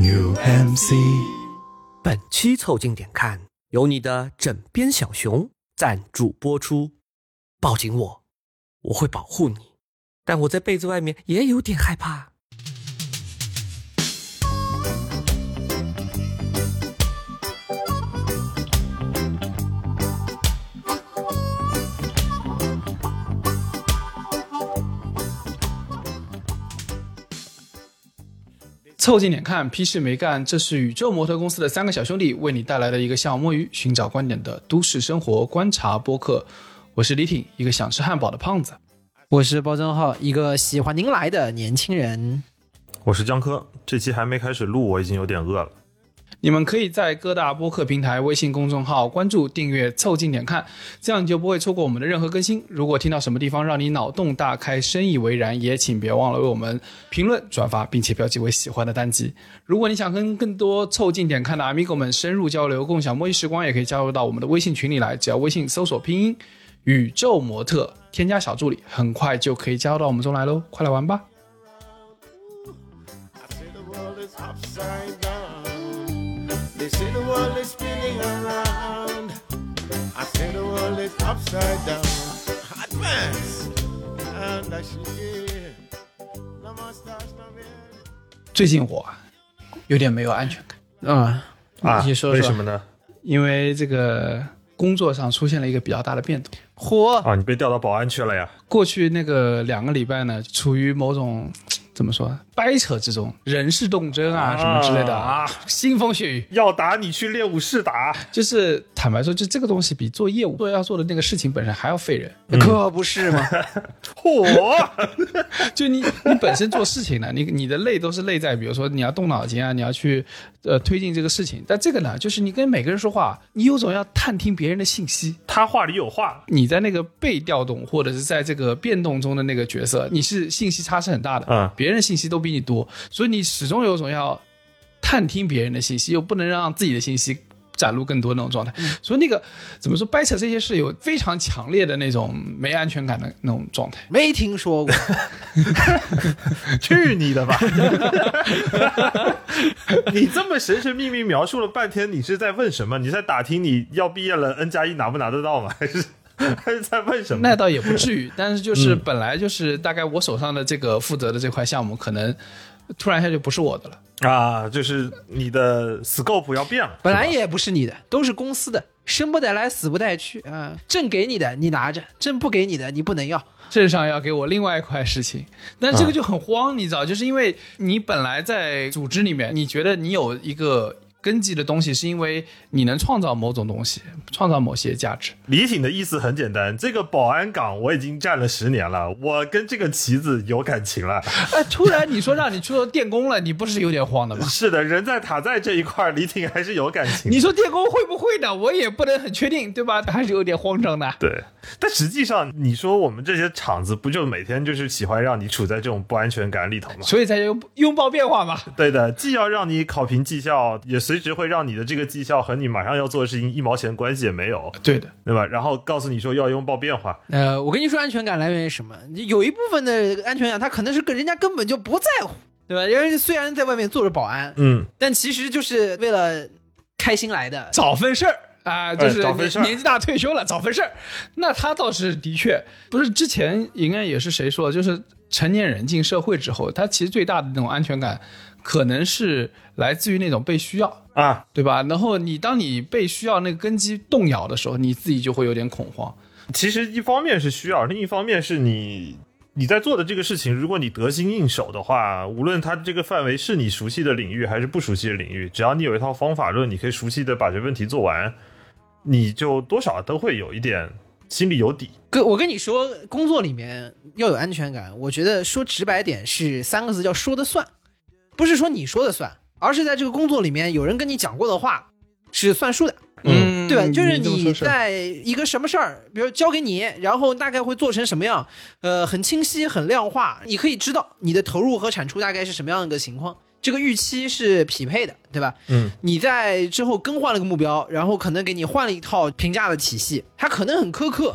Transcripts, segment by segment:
UMC。 本期凑近点看由你的枕边小熊赞助播出。抱紧我，我会保护你，但我在被子外面也有点害怕。 凑近点看，屁事没干，这是宇宙模特公司的三个小兄弟为你带来的一个像摸鱼寻找观点的都市生活观察播客。我是李挺，一个想吃汉堡的胖子。 我是包正浩，一个喜欢您来的年轻人。 我是江科，这期还没开始录，我已经有点饿了。 你们可以在各大播客平台、微信公众号关注、订阅凑近点看，这样你就不会错过我们的任何更新。如果听到什么地方让你脑洞大开、深以为然，也请别忘了为我们评论、转发，并且标记为喜欢的单集。如果你想跟更多凑近点看的 Amigo 们深入交流、共享摸鱼时光，也可以加入到我们的微信群里来，只要微信搜索拼音宇宙模特，添加小助理，很快就可以加入到我们中来喽，快来玩吧。 They say the world is spinning around. I say the world is upside down. Advance. And I see. 最近我有点没有安全感。 你说说为什么呢？ 因为这个工作上出现了一个比较大的变动。 啊，你被调到保安去了呀？ 过去那个2个礼拜呢，处于某种怎么说掰扯之中，人事动真啊什么之类的啊，腥风血雨。 要打你去练武室打， 就是坦白说，就这个东西比做业务要做的那个事情本身还要费人。 可不是吗？ 就你本身做事情呢，你的累都是累在比如说你要动脑筋啊，你要去推进这个事情。但这个呢，就是你跟每个人说话，你有种要探听别人的信息， 他话里有话。 你在那个被调动或者是在这个变动中的那个角色，你是信息差是很大的，别人的信息都比你多，所以你始终有种要探听别人的信息，又不能让自己的信息展露更多那种状态。所以那个怎么说，掰扯这些事有非常强烈的那种没安全感的那种状态。 没听说过。 去你的吧。你这么神神秘秘描述了半天，你是在问什么？你在打听你要毕业了 N+1 拿不拿得到吗？还是在问什么？ 那倒也不至于，但是就是本来就是大概我手上的这个负责的这块项目，可能突然一下就不是我的了啊，就是你的 scope 要变了。 本来也不是你的，都是公司的，生不带来死不带去啊。挣给你的你拿着，挣不给你的你不能要。 镇上要给我另外一块事情，但这个就很慌，你知道，就是因为你本来在组织里面，你觉得你有一个根基的东西，是因为你能创造某种东西，创造某些价值。 李挺的意思很简单，这个保安岗我已经站了10年了，我跟这个旗子有感情了。 突然你说让你去做电工了，你不是有点慌的吗？ 是的，人在塔在这一块，李挺还是有感情。 你说电工会不会的，我也不能很确定，对吧？还是有点慌张的。 对，但实际上你说我们这些厂子不就每天就是喜欢让你处在这种不安全感里头吗？ 所以才拥抱变化嘛。 对的，既要让你考评绩效，也随时会让你的这个绩效和你马上要做的事情1毛钱关系也没有。 对的， 对吧？然后告诉你说要拥抱变化。 我跟你说安全感来源于什么？有一部分的安全感他可能是人家根本就不在乎，对吧？人家虽然在外面做着保安，但其实就是为了开心来的， 找份事儿啊，就是年纪大退休了找份事儿。那他倒是的确不是，之前应该也是谁说的，就是成年人进社会之后，他其实最大的那种安全感可能是来自于那种被需要啊， 对吧？然后当你被需要那个根基动摇的时候，你自己就会有点恐慌。 其实一方面是需要，另一方面是你在做的这个事情，如果你得心应手的话，无论它这个范围是你熟悉的领域还是不熟悉的领域，只要你有一套方法论，你可以熟悉的把这问题做完，你就多少都会有一点心里有底。 我跟你说，工作里面要有安全感，我觉得说直白点是3个字，叫说的算。不是说你说的算，而是在这个工作里面有人跟你讲过的话是算数的。对吧？就是你在一个什么事儿，比如交给你，然后大概会做成什么样，很清晰很量化，你可以知道你的投入和产出大概是什么样的一个情况，这个预期是匹配的，对吧？你在之后更换了个目标，然后可能给你换了一套评价的体系，它可能很苛刻，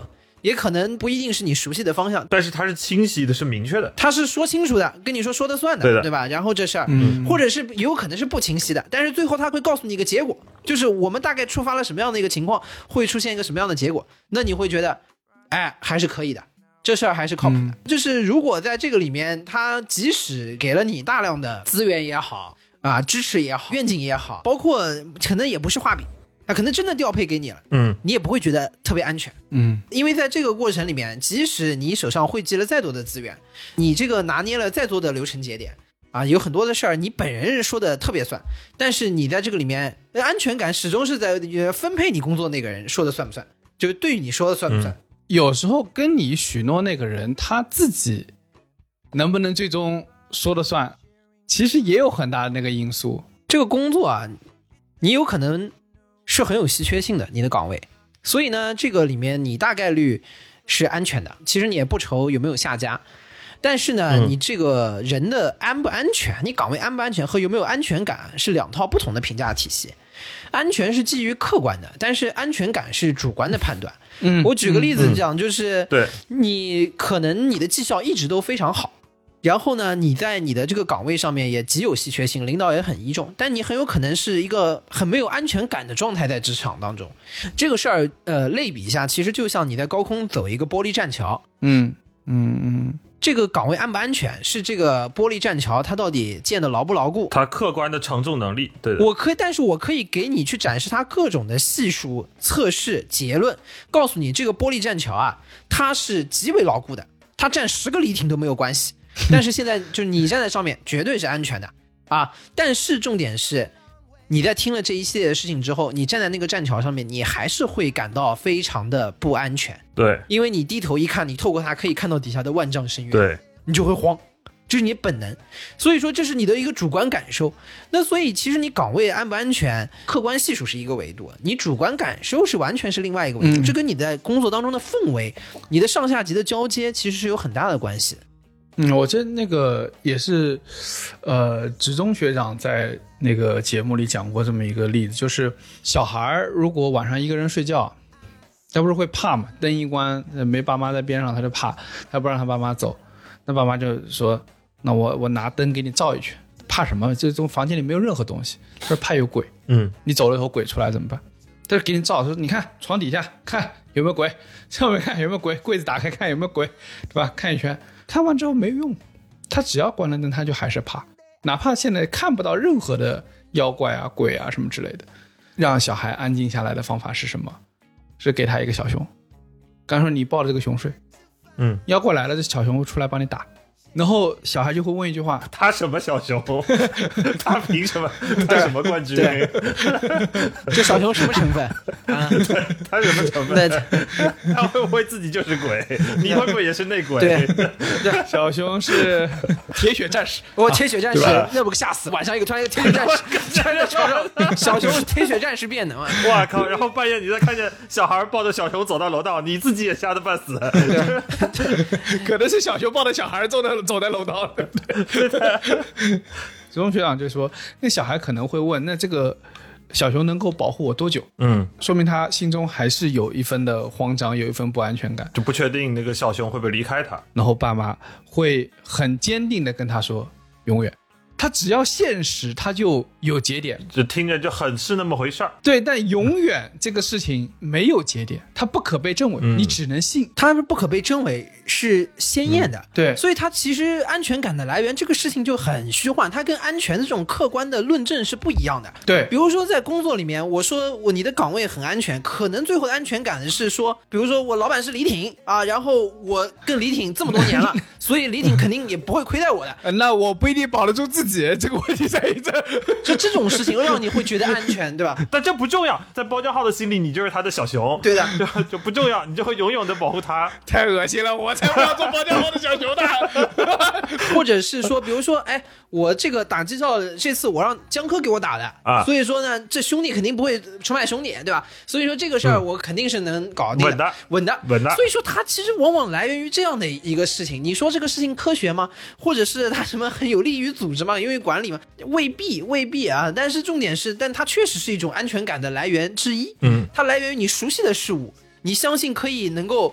也可能不一定是你熟悉的方向， 但是它是清晰的，是明确的， 他是说清楚的，跟你说的算的， 对的， 对吧？然后这事儿， 嗯， 或者是有可能是不清晰的，但是最后他会告诉你一个结果，就是我们大概触发了什么样的一个情况，会出现一个什么样的结果，那你会觉得，哎，还是可以的。这事儿还是靠谱的，就是如果在这个里面，他即使给了你大量的资源也好啊，支持也好，愿景也好，包括可能也不是画饼，他可能真的调配给你了，你也不会觉得特别安全，因为在这个过程里面，即使你手上汇集了再多的资源，你这个拿捏了再多的流程节点啊，有很多的事儿你本人说的特别算，但是你在这个里面安全感始终是在分配你工作那个人说的算不算，就是对于你说的算不算。 有时候跟你许诺那个人他自己能不能最终说了算，其实也有很大的那个因素。 这个工作啊，你有可能是很有稀缺性的，你的岗位，所以呢，这个里面你大概率是安全的，其实你也不愁有没有下家。但是呢，你这个人的安不安全，你岗位安不安全和有没有安全感是两套不同的评价体系。安全是基于客观的，但是安全感是主观的判断。我举个例子讲，就是对， 你可能你的绩效一直都非常好，然后呢，你在你的这个岗位上面也极有稀缺性，领导也很倚重，但你很有可能是一个很没有安全感的状态在职场当中。这个事儿类比一下，其实就像你在高空走一个玻璃栈桥，这个岗位安不安全是这个玻璃栈桥它到底建的牢不牢固， 它客观的承重能力。对的， 但是我可以给你去展示它各种的系数、测试、结论，告诉你这个玻璃栈桥啊，它是极为牢固的，它站10个离艇都没有关系。但是现在就是你站在上面绝对是安全的啊！但是重点是，你在听了这一系列的事情之后，你站在那个栈桥上面，你还是会感到非常的不安全。 对， 因为你低头一看，你透过它可以看到底下的万丈深渊， 对， 你就会慌，这是你本能。所以说这是你的一个主观感受。那所以其实你岗位安不安全，客观系数是一个维度，你主观感受是完全是另外一个维度。这跟你在工作当中的氛围，你的上下级的交接其实是有很大的关系的。 我这那个也是，职中学长在那个节目里讲过这么一个例子，就是小孩如果晚上一个人睡觉，他不是会怕嘛？灯一关，没爸妈在边上，他就怕，他不让他爸妈走，那爸妈就说：“那我拿灯给你照一圈。”怕什么？这种房间里没有任何东西，他说怕有鬼。你走了以后鬼出来怎么办？他就给你照，说你看床底下看有没有鬼，上面看有没有鬼，柜子打开看有没有鬼，对吧？看一圈。看完之后没用，他只要关了灯他就还是怕，哪怕现在看不到任何的妖怪啊鬼啊什么之类的。让小孩安静下来的方法是什么？是给他一个小熊，刚说你抱着这个熊睡，妖怪来了这小熊会出来帮你打，然后小孩就会问一句话： 他什么小熊？他凭什么？他什么冠军？ 这小熊什么成分啊？ 他什么成分？他会不会自己就是鬼？你会不会也是内鬼？ 对， 小熊是铁血战士， 铁血战士，那不吓死！晚上突然一个铁血战士站在床上，小熊是铁血战士变能啊！ 哇靠！然后半夜你再看见小孩抱着小熊走到楼道，你自己也吓得半死。 可能是小熊抱着小孩走在楼道，对的。职中学长就说，那小孩可能会问，那这个小熊能够保护我多久？说明他心中还是有一分的慌张，有一分不安全感， 就不确定那个小熊会不会离开他。 然后爸妈会很坚定的跟他说，永远。他只要现实，他就有节点， 就听着就很是那么回事儿。 对，但永远这个事情没有节点，它不可被证伪，你只能信。 它不可被证伪是鲜艳的， 对， 所以它其实安全感的来源这个事情就很虚幻，它跟安全的这种客观的论证是不一样的。 对， 比如说在工作里面，我说你的岗位很安全，可能最后的安全感是说，比如说我老板是李挺啊，然后我跟李挺这么多年了，所以李挺肯定也不会亏待我的。 那我不一定保得住自己。这个问题在于这种事情让你会觉得安全，对吧？ 但这不重要，在包家浩的心里，你就是他的小熊， 对的， 就不重要，你就会永远的保护他。 太恶心了，我才不要做包家浩的小熊的。 或者是说，比如说，哎，我这个打绩效，这次我让江科给我打的啊，所以说呢，这兄弟肯定不会出卖兄弟，对吧？所以说这个事儿我肯定是能搞定的，稳的。所以说它其实往往来源于这样的一个事情。你说这个事情科学吗？或者是它什么很有利于组织吗？因为管理嘛，未必啊。但是重点是，但它确实是一种安全感的来源之一。它来源于你熟悉的事物，你相信可以能够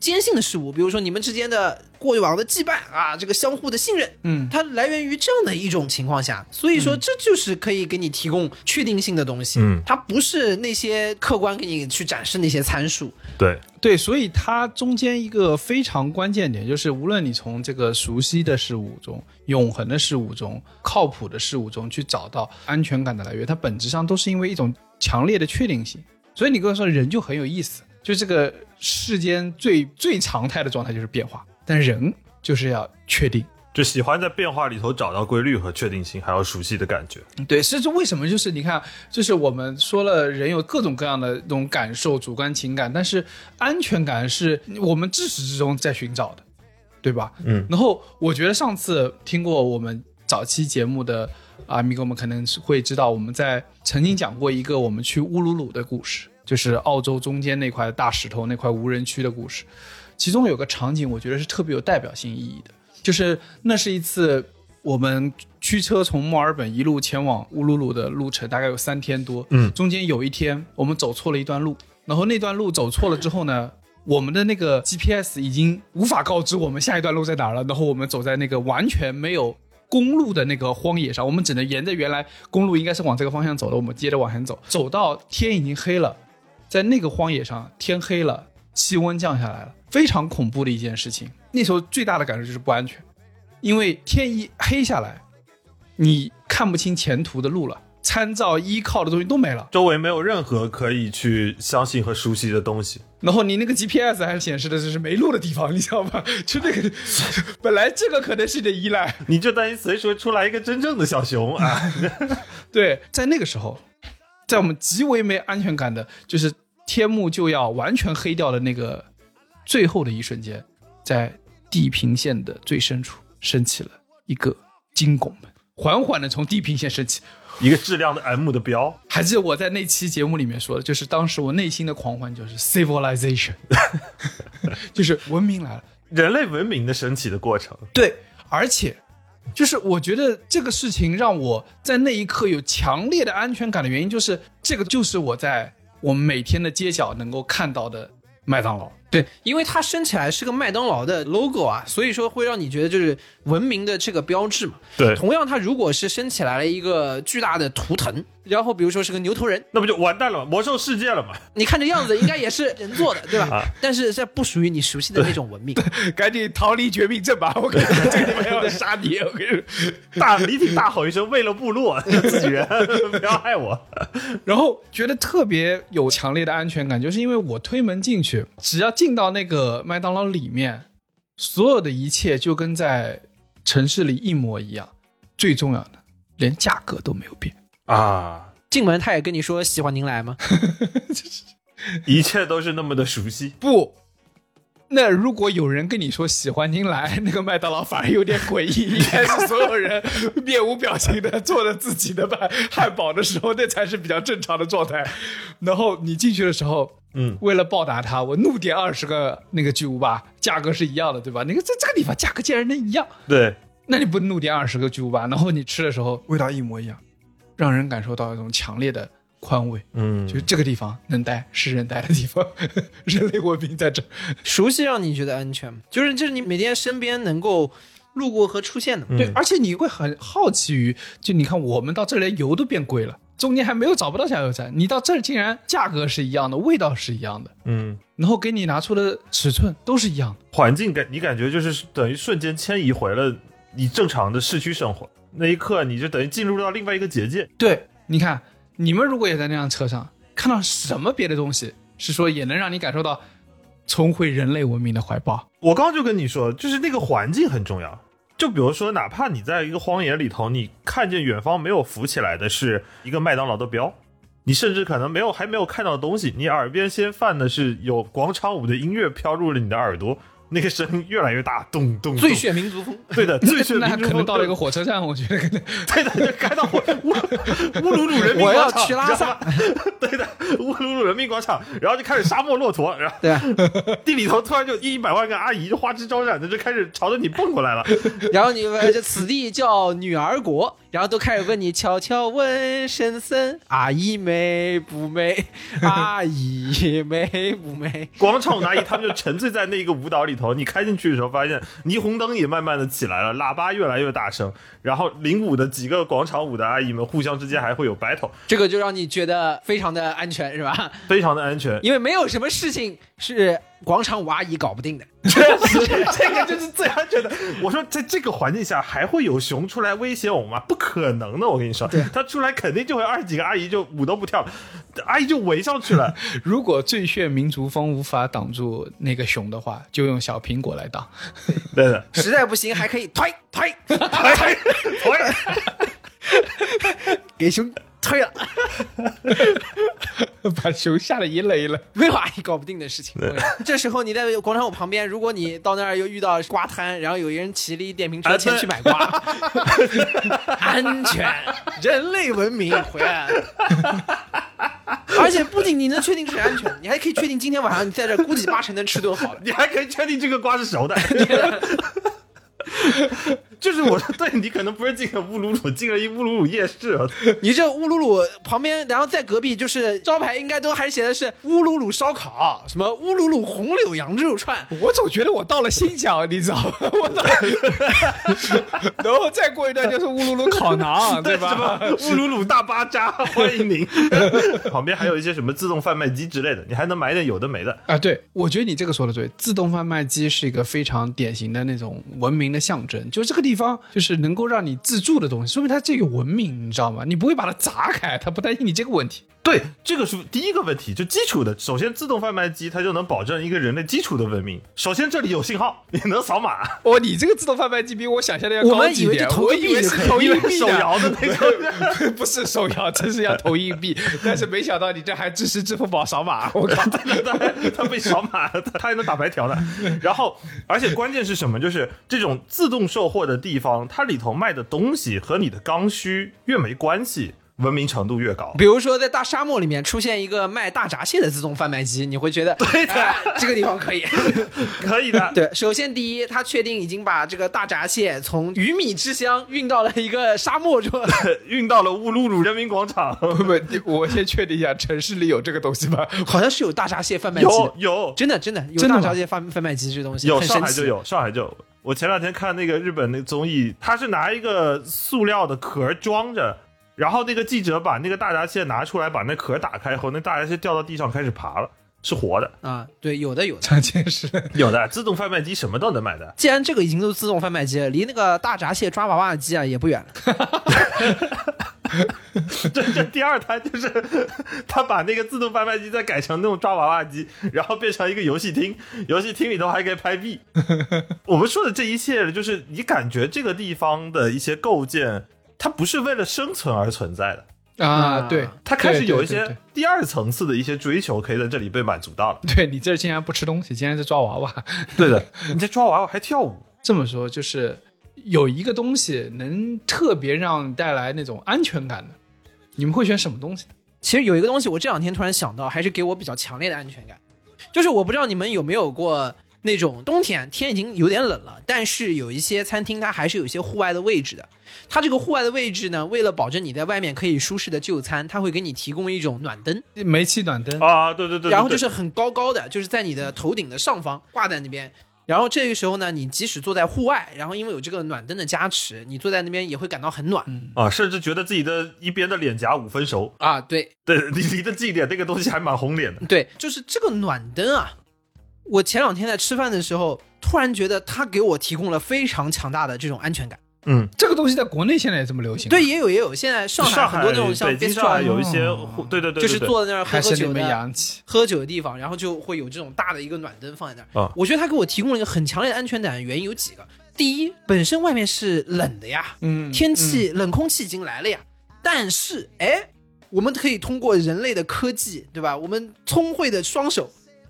坚信的事物，比如说你们之间的过往的羁绊啊，这个相互的信任，它来源于这样的一种情况下，所以说这就是可以给你提供确定性的东西，它不是那些客观给你去展示那些参数。 对，所以它中间一个非常关键点就是，无论你从这个熟悉的事物中、永恒的事物中、靠谱的事物中去找到安全感的来源，它本质上都是因为一种强烈的确定性。所以你跟我说人就很有意思，就这个世间最常态的状态就是变化，但人就是要确定， 就喜欢在变化里头找到规律和确定性，还有熟悉的感觉。 对，是为什么？就是你看，就是我们说了，人有各种各样的这种感受、主观情感，但是安全感是我们至始至终在寻找的，对吧？然后我觉得上次听过我们早期节目的米哥们可能会知道，我们曾经讲过一个我们去乌鲁鲁的故事，就是澳洲中间那块大石头那块无人区的故事。其中有个场景，我觉得是特别有代表性意义的。就是那是一次我们驱车从墨尔本一路前往乌鲁鲁的路程，大概有3天多。中间有一天我们走错了一段路，然后那段路走错了之后呢，我们的那个 GPS 已经无法告知我们下一段路在哪儿了。然后我们走在那个完全没有公路的那个荒野上，我们只能沿着原来公路应该是往这个方向走的，我们接着往前走，走到天已经黑了，在那个荒野上天黑了，气温降下来了，非常恐怖的一件事情。那时候最大的感受就是不安全，因为天一黑下来，你看不清前途的路了，参照依靠的东西都没了， 周围没有任何可以去相信和熟悉的东西。 然后你那个 GPS 还显示的就是没路的地方，你知道吗？就那个本来这个可能是你的依赖， 你就担心随时会出来一个真正的小熊啊！ 对，在那个时候，在我们极为没安全感的，就是天幕就要完全黑掉的那个最后的一瞬间，在地平线的最深处升起了一个金拱门，缓缓的从地平线升起， 一个质量的 M 的标。 还记得我在那期节目里面说的，就是当时我内心的狂欢就是 civilization 就是文明来了， 人类文明的升起的过程。 对，而且就是我觉得这个事情让我在那一刻有强烈的安全感的原因，就是这个就是我在我们每天的街角能够看到的麦当劳。 对，因为它升起来是个麦当劳的 logo 啊，所以说会让你觉得就是文明的这个标志嘛。 对， 同样它如果是升起来了一个巨大的图腾，然后比如说是个牛头人， 那不就完蛋了吗？魔兽世界了嘛？ 你看这样子应该也是人做的，对吧？但是这不属于你熟悉的那种文明。 赶紧逃离绝命镇吧！我跟你说，这个地方要杀你！我跟你说， 李挺大吼一声：“为了部落，自己人，不要害我。” 然后觉得特别有强烈的安全感，就是因为我推门进去，只要进到那个麦当劳里面，所有的一切就跟在城市里一模一样。最重要的，连价格都没有变啊！ 进门他也跟你说喜欢您来吗？ 一切都是那么的熟悉。 不，那如果有人跟你说喜欢您来，那个麦当劳反而有点诡异，应该是所有人面无表情的做着自己的汉堡的时候，那才是比较正常的状态。然后你进去的时候，为了报答他，我怒点20个那个巨无霸，价格是一样的，对吧？那个在这个地方价格竟然能一样， 对， 那你不怒点20个巨无霸，然后你吃的时候味道一模一样，让人感受到一种强烈的宽慰。就是这个地方能待是人待的地方，人类文明在这。 熟悉让你觉得安全，就是你每天身边能够路过和出现的。 对，而且你会很好奇于，就你看我们到这里油都变贵了，中间还没有找不到加油站，你到这儿竟然价格是一样的，味道是一样的，然后给你拿出的尺寸都是一样的， 环境你感觉就是等于瞬间迁移回了你正常的市区生活，那一刻你就等于进入到另外一个结界。 对，你看你们如果也在那辆车上看到什么别的东西，是说也能让你感受到重回人类文明的怀抱。 我刚刚就跟你说，就是那个环境很重要。就比如说哪怕你在一个荒野里头，你看见远方没有浮起来的是一个麦当劳的标，你甚至可能还没有看到的东西，你耳边先泛的是有广场舞的音乐飘入了你的耳朵， 那个声音越来越大，咚咚咚， 最炫民族风。 对的，最炫民族风。 那可能到了一个火车站，我觉得可能对的，就开到乌鲁鲁人民我要广场， 去拉萨。 对的，乌鲁鲁人民广场，然后就开始沙漠骆驼，然后对啊， 地里头突然就100万个阿姨就花枝招展的就开始朝着你蹦过来了。 然后你这此地叫女儿国，然后都开始问你悄悄问婶婶，阿姨美不美？阿姨美不美？ 广场舞阿姨他们就沉醉在那个舞蹈里头，你开进去的时候发现霓虹灯也慢慢的起来了，喇叭越来越大声，然后领舞的几个广场舞的阿姨们互相之间还会有 battle， 这个就让你觉得非常的安全，是吧？ 非常的安全。 因为没有什么事情是广场舞阿姨搞不定的。 这个就是最安全的。我说在这个环境下还会有熊出来威胁我吗？不可能的，我跟你说，他出来肯定就会20几个阿姨就舞都不跳了，阿姨就围上去了。 如果最炫民族风无法挡住那个熊的话，就用小苹果来挡。 对的， 实在不行还可以推，给熊推了， 把熊吓得一累了。 没有阿姨搞不定的事情。这时候你在广场舞旁边，如果你到那儿又遇到瓜摊，然后有一人骑了一电瓶车前去买瓜，安全，人类文明回来了。而且不仅你能确定是安全，你还可以确定今天晚上你在这估计80%能吃顿好的， 你还可以确定这个瓜是熟的。就是我说，对你可能不是进了乌鲁鲁，进了一乌鲁鲁夜市。 你这乌鲁鲁旁边，然后在隔壁就是招牌，应该都还写的是乌鲁鲁烧烤，什么乌鲁鲁红柳羊肉串。 我总觉得我到了新疆，你知道吗？然后再过一段就是乌鲁鲁烤馕，对吧？ 什么乌鲁鲁大巴扎，欢迎您。旁边还有一些什么自动贩卖机之类的，你还能买点有的没的啊。对，我觉得你这个说的对，自动贩卖机是一个非常典型的那种文明的象征，就这个地方就是能够让你自助的东西，说明它这个文明，你知道吗？你不会把它砸开，它不担心你这个问题。 对，这个是第一个问题，就基础的。首先，自动贩卖机它就能保证一个人类基础的文明。首先，这里有信号，你能扫码。 哦，你这个自动贩卖机比我想象的要高级一点。 我以为是投硬币手摇的那个， 不是手摇，真是要投硬币。但是没想到你这还支持支付宝扫码，我靠！ 他被扫码了，他还能打白条的。然后，而且关键是什么？就是这种自动售货的地方，它里头卖的东西和你的刚需越没关系，文明程度越高。 比如说在大沙漠里面出现一个卖大闸蟹的自动贩卖机，你会觉得对的， 这个地方可以可以的。 对，首先第一，他确定已经把这个大闸蟹从鱼米之乡运到了一个沙漠中， 运到了乌鲁鲁人民广场。 不，我先确定一下，城市里有这个东西吗？ 好像是有大闸蟹贩卖机， 有， 真的有大闸蟹贩卖机这东西， 有，上海就有，上海就有。我前两天看那个日本那个综艺，他是拿一个塑料的壳装着，然后那个记者把那个大闸蟹拿出来，把那壳打开后，那大闸蟹掉到地上开始爬了，是活的啊。对，有的这件事有的，自动贩卖机什么都能买的。 既然这个已经都是自动贩卖机了，离那个大闸蟹抓娃娃机啊也不远了。 这第二摊就是他把那个自动贩卖机再改成那种抓娃娃机，然后变成一个游戏厅，游戏厅里头还可以拍币。我们说的这一切，就是你感觉这个地方的一些构建，它不是为了生存而存在的啊，对， 它开始有一些第二层次的一些追求，可以在这里被满足到了。 对，你这竟然不吃东西，竟然在抓娃娃。 对的，你在抓娃娃还跳舞。 这么说就是有一个东西能特别让你带来那种安全感的，你们会选什么东西？ 其实有一个东西我这两天突然想到，还是给我比较强烈的安全感，就是我不知道你们有没有过那种冬天已经有点冷了，但是有一些餐厅它还是有一些户外的位置的，它这个户外的位置呢，为了保证你在外面可以舒适的就餐，它会给你提供一种暖灯， 煤气暖灯啊，对， 然后就是很高的，就是在你的头顶的上方挂在那边，然后这个时候呢，你即使坐在户外，然后因为有这个暖灯的加持，你坐在那边也会感到很暖啊，甚至觉得自己的一边的脸颊5分熟啊。对， 你离得近一点，那个东西还蛮红脸的。 对，就是这个暖灯啊，我前两天在吃饭的时候，突然觉得它给我提供了非常强大的这种安全感。 这个东西在国内现在也这么流行。 对，也有。现在上海很多那种像北京、上海有一些，对， 就是坐在那儿喝酒的地方，然后就会有这种大的一个暖灯放在那儿。我觉得它给我提供了一个很强烈的安全感的原因有几个。第一，本身外面是冷的呀，天气冷空气已经来了呀，但是我们可以通过人类的科技，对吧？我们聪慧的双手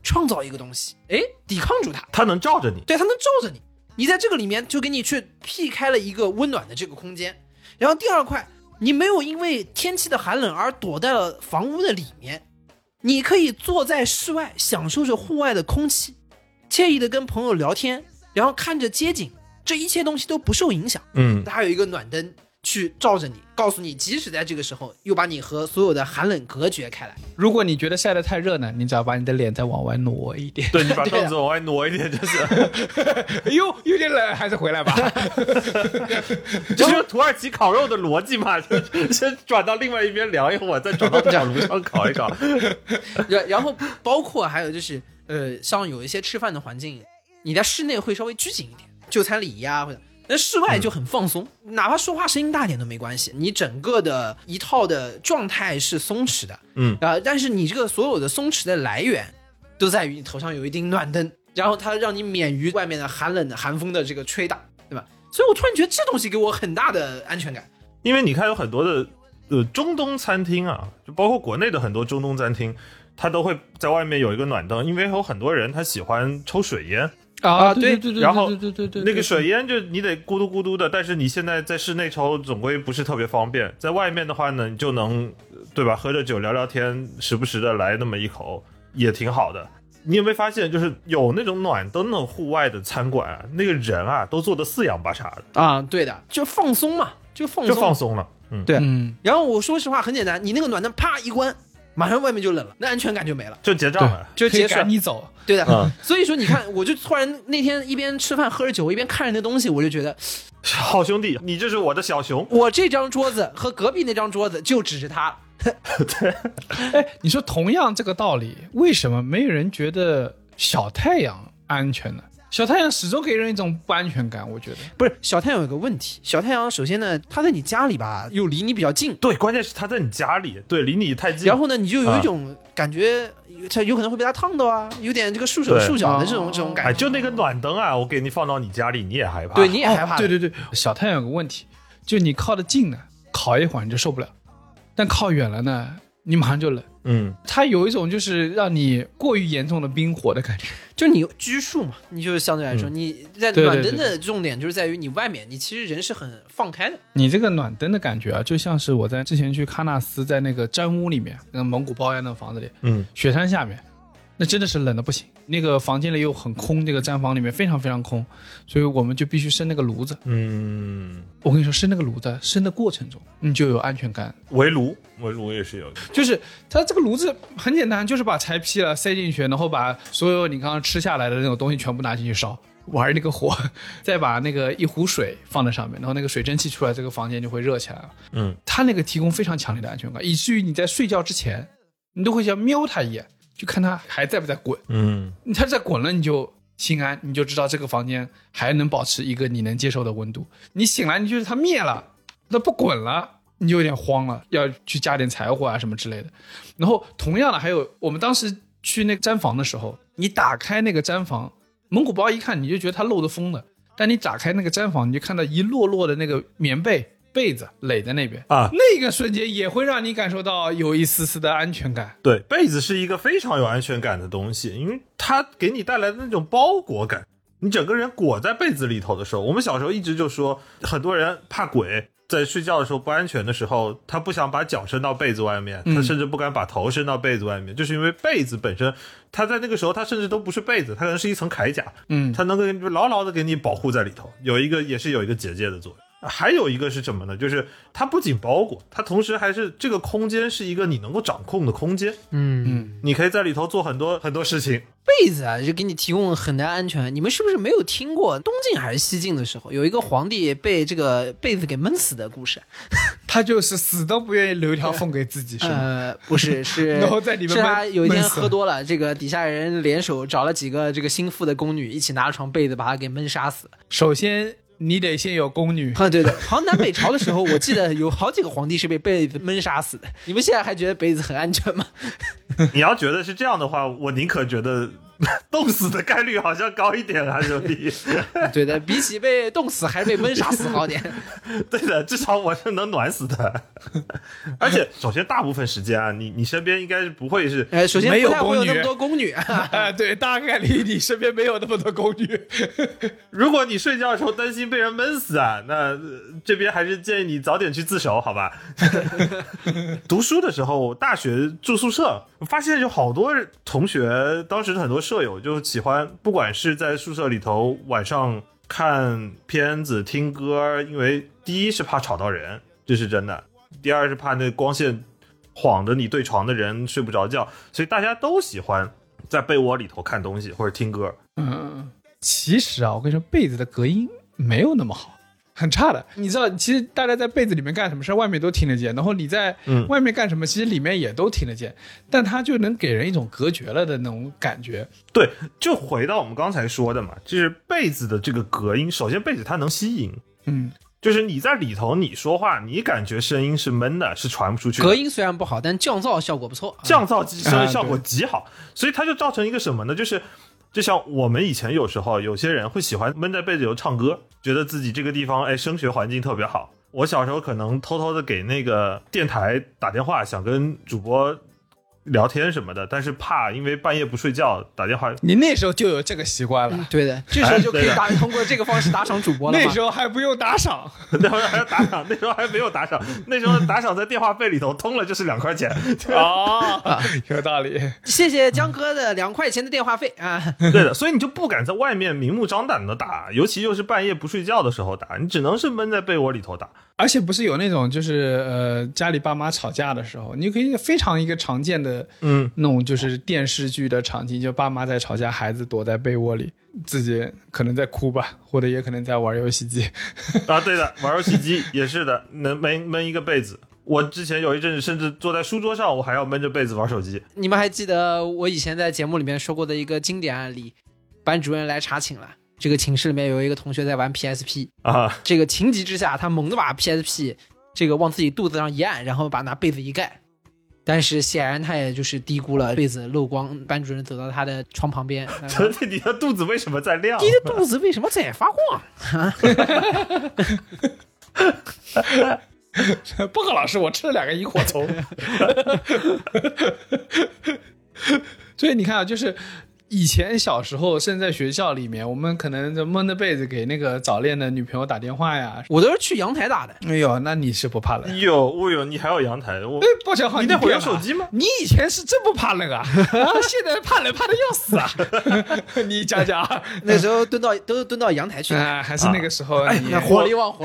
创造一个东西，哎，抵抗住它， 它能罩着你。 对，它能罩着你。你在这个里面就给你去辟开了一个温暖的这个空间。然后第二块，你没有因为天气的寒冷而躲在了房屋的里面，你可以坐在室外，享受着户外的空气，惬意的跟朋友聊天，然后看着街景，这一切东西都不受影响。它还有一个暖灯去照着你，告诉你即使在这个时候又把你和所有的寒冷隔绝开来。 如果你觉得晒得太热呢，你只要把你的脸再往外挪一点。 对，你把凳子往外挪一点就是哎呦，有点冷，还是回来吧。 这就是土耳其烤肉的逻辑嘛，先转到另外一边凉一会儿，再转到烤炉上烤一烤。 然后包括还有就是像有一些吃饭的环境，你在室内会稍微拘谨一点，就餐礼仪啊，或者那室外就很放松，哪怕说话声音大点都没关系，你整个的一套的状态是松弛的，但是你这个所有的松弛的来源都在于你头上有一顶暖灯，然后它让你免于外面的寒冷的寒风的这个吹打，对吧？所以我突然觉得这东西给我很大的安全感。 因为你看有很多的中东餐厅啊，就包括国内的很多中东餐厅，它都会在外面有一个暖灯，因为有很多人他喜欢抽水烟。 对， 然后对， 那个水烟就你得咕嘟咕嘟的，但是你现在在室内抽总归不是特别方便，在外面的话呢，你就能对吧，喝着酒聊聊天，时不时的来那么一口也挺好的。你有没有发现，就是有那种暖灯的户外的餐馆啊，那个人啊都做的四仰八叉的啊，对的，就放松嘛，就放松了， 对，然后我说实话很简单，你那个暖灯啪一关，马上外面就冷了，那安全感就没了， 就结账了， 就结束， 赶你走。 对的，所以说你看，我就突然那天一边吃饭喝着酒，一边看着那东西，我就觉得， 好兄弟，你就是我的小熊。 我这张桌子和隔壁那张桌子就指着它。 对， 哎，你说同样这个道理，为什么没有人觉得小太阳安全呢？小太阳始终给人一种不安全感，我觉得不是。小太阳有个问题，小太阳首先呢，它在你家里吧，又离你比较近。 对，关键是它在你家里，对，离你太近。 然后呢，你就有一种感觉，它有可能会被它烫到啊，有点这个束手束脚的这种感觉。 就那个暖灯啊，我给你放到你家里，你也害怕。 对，你也害怕。 对，小太阳有个问题，就你靠得近呢，烤一会儿你就受不了，但靠远了呢，你马上就冷。它有一种就是让你过于严重的冰火的感觉， 就你拘束嘛，你就相对来说，你在暖灯的重点就是在于你外面，你其实人是很放开的。 你这个暖灯的感觉啊，就像是我在之前去喀纳斯，在那个毡屋里面，那个蒙古包呀那个房子里，雪山下面，那真的是冷的不行。那个房间里又很空，那个毡房里面非常非常空，所以我们就必须生那个炉子。我跟你说，生那个炉子，生的过程中你就有安全感。 围炉也是有的， 就是它这个炉子很简单，就是把柴劈了塞进去，然后把所有你刚刚吃下来的那种东西全部拿进去烧，玩那个火，再把那个一壶水放在上面，然后那个水蒸气出来，这个房间就会热起来了。它那个提供非常强烈的安全感，以至于你在睡觉之前，你都会想瞄它一眼，就看它还在不在滚。它在滚了，你就心安，你就知道这个房间还能保持一个你能接受的温度。你醒来，你觉得它灭了，它不滚了，你就有点慌了，要去加点柴火啊什么之类的。然后同样的，还有我们当时去那个毡房的时候，你打开那个毡房，蒙古包一看你就觉得它漏的风的，但你打开那个毡房，你就看到一摞摞的那个棉被子垒在那边啊，那个瞬间也会让你感受到有一丝丝的安全感。 对，被子是一个非常有安全感的东西，因为它给你带来的那种包裹感，你整个人裹在被子里头的时候，我们小时候一直就说，很多人怕鬼，在睡觉的时候不安全的时候，他不想把脚伸到被子外面，他甚至不敢把头伸到被子外面，就是因为被子本身，它在那个时候它甚至都不是被子，它可能是一层铠甲，它能够牢牢的给你保护在里头，也是有一个结界的作用。还有一个是什么呢？就是它不仅包裹，它同时还是这个空间是一个你能够掌控的空间。你可以在里头做很多很多事情。 被子啊，就给你提供很大安全。你们是不是没有听过东晋还是西晋的时候，有一个皇帝被这个被子给闷死的故事？ 他就是死都不愿意留一条缝给自己，是吗？ 不是，是然后在里面是他有一天喝多了，这个底下人联手找了几个这个心腹的宫女，一起拿了床被子把他给闷杀死了。 首先你得先有宫女。 对的，好像南北朝的时候，我记得有好几个皇帝是被被子闷杀死的。你们现在还觉得被子很安全吗？ 你要觉得是这样的话，我宁可觉得冻死的概率好像高一点啊，兄弟。 对的，比起被冻死还是被闷杀死好点。 对的，至少我是能暖死的。而且，首先大部分时间啊，你身边应该是不会是， 首先没有不太会有宫女那么多宫女。 对，大概率你身边没有那么多宫女。 如果你睡觉的时候担心被人闷死啊，那这边还是建议你早点去自首，好吧？读书的时候，大学住宿舍，我发现有好多同学，当时很多舍友就喜欢，不管是在宿舍里头晚上看片子、听歌，因为第一是怕吵到人，这是真的；第二是怕那光线晃着你对床的人睡不着觉，所以大家都喜欢在被窝里头看东西或者听歌。 其实啊，我跟你说，被子的隔音没有那么好，很差的。你知道，其实大家在被子里面干什么事，外面都听得见，然后你在外面干什么，其实里面也都听得见，但它就能给人一种隔绝了的那种感觉。 对，就回到我们刚才说的嘛，就是被子的这个隔音，首先被子它能吸音，就是你在里头你说话，你感觉声音是闷的，是传不出去的。 隔音虽然不好，但降噪效果不错。 降噪声效果极好，所以它就造成一个什么呢？就像我们以前有时候有些人会喜欢闷在被子里头唱歌，觉得自己这个地方声学环境特别好。我小时候可能偷偷的给那个电台打电话，想跟主播聊天什么的，但是怕因为半夜不睡觉打电话。 你那时候就有这个习惯了。 对的，这时候就可以通过这个方式打赏主播了嘛。 那时候还不用打赏， 那时候还要打赏，那时候还没有打赏，那时候打赏在电话费里头通了就是2块钱。 有道理。 谢谢江哥的2块钱的电话费啊。 对的，所以你就不敢在外面明目张胆的打，尤其又是半夜不睡觉的时候打，你只能是闷在被窝里头打。 而且不是有那种就是家里爸妈吵架的时候，你可以非常一个常见的那种就是电视剧的场景，就爸妈在吵架，孩子躲在被窝里，自己可能在哭吧，或者也可能在玩游戏机。 对的，玩游戏机也是的，能闷一个被子。我之前有一阵子甚至坐在书桌上，我还要闷着被子玩手机。 你们还记得我以前在节目里面说过的一个经典案例，班主任来查寝了，这个寝室里面有一个同学在玩 PSP 啊，这个情急之下他猛地把 PSP 这个往自己肚子上一按，然后把拿被子一盖，但是显然他也就是低估了被子漏光，班主任走到他的床旁边， 你的肚子为什么在亮？ 你的肚子为什么在发光？ 薄荷老师，我吃了2个萤火虫。所以你看啊，就是以前小时候，甚至在学校里面，我们可能就蒙着被子给那个早恋的女朋友打电话呀。 我都是去阳台打的。 哎呦，那你是不怕冷？ 有，你还有阳台？ 抱歉， 你那会儿有手机吗？ 你以前是真不怕冷啊？现在怕冷怕的要死啊！你讲讲， 那时候都蹲到阳台去还是那个时候？ 那火力旺。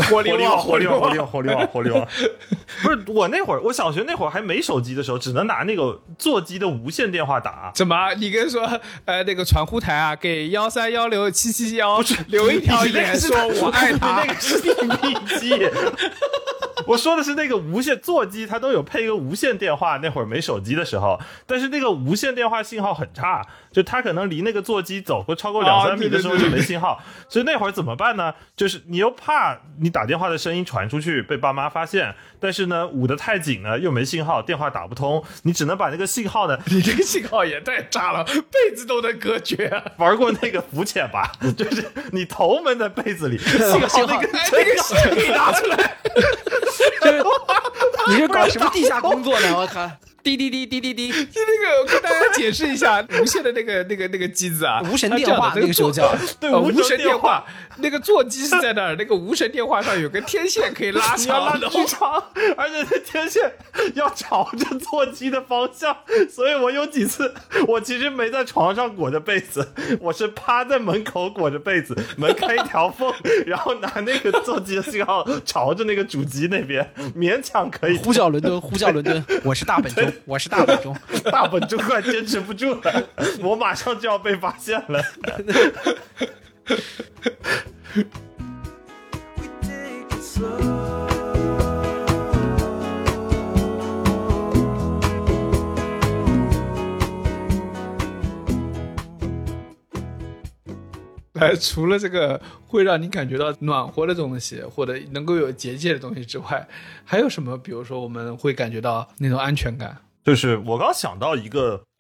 不是我那会儿，我小学那会儿还没手机的时候，只能拿那个座机的无线电话打。 怎么？你跟说那个传呼台啊，给1316771留一条言，说我爱他。 那个是秘密机。我说的是那个无线座机，它都有配一个无线电话。那会儿没手机的时候，但是那个无线电话信号很差，就它可能离那个座机走过超过2-3米的时候就没信号。所以那会儿怎么办呢？就是你又怕你打电话的声音传出去被爸妈发现，但是呢捂得太紧呢又没信号，电话打不通，你只能把那个信号呢， 你这个信号也太差了，被子都能隔绝啊。 玩过那个浮潜吧，就是你头闷在被子里，信号那个线可以拿出来。 你是搞什么地下工作呢？我靠！滴滴滴滴滴滴， 就那个，我跟大家解释一下，无线的那个机子啊， 无神电话那个时候叫对无神电话，那个座机是在那儿，那个无神电话上有个天线可以拉长， 巨长，而且那天线要朝着座机的方向，所以我有几次我其实没在床上裹着被子，我是趴在门口裹着被子，门开一条缝，然后拿那个座机的信号朝着那个主机那边，勉强可以。 呼叫伦敦，我是大本钟。 大本钟快坚持不住了，我马上就要被发现了。 除了这个会让你感觉到暖和的东西，或者能够有结界的东西之外，还有什么？比如说我们会感觉到那种安全感。 就是我刚想到一个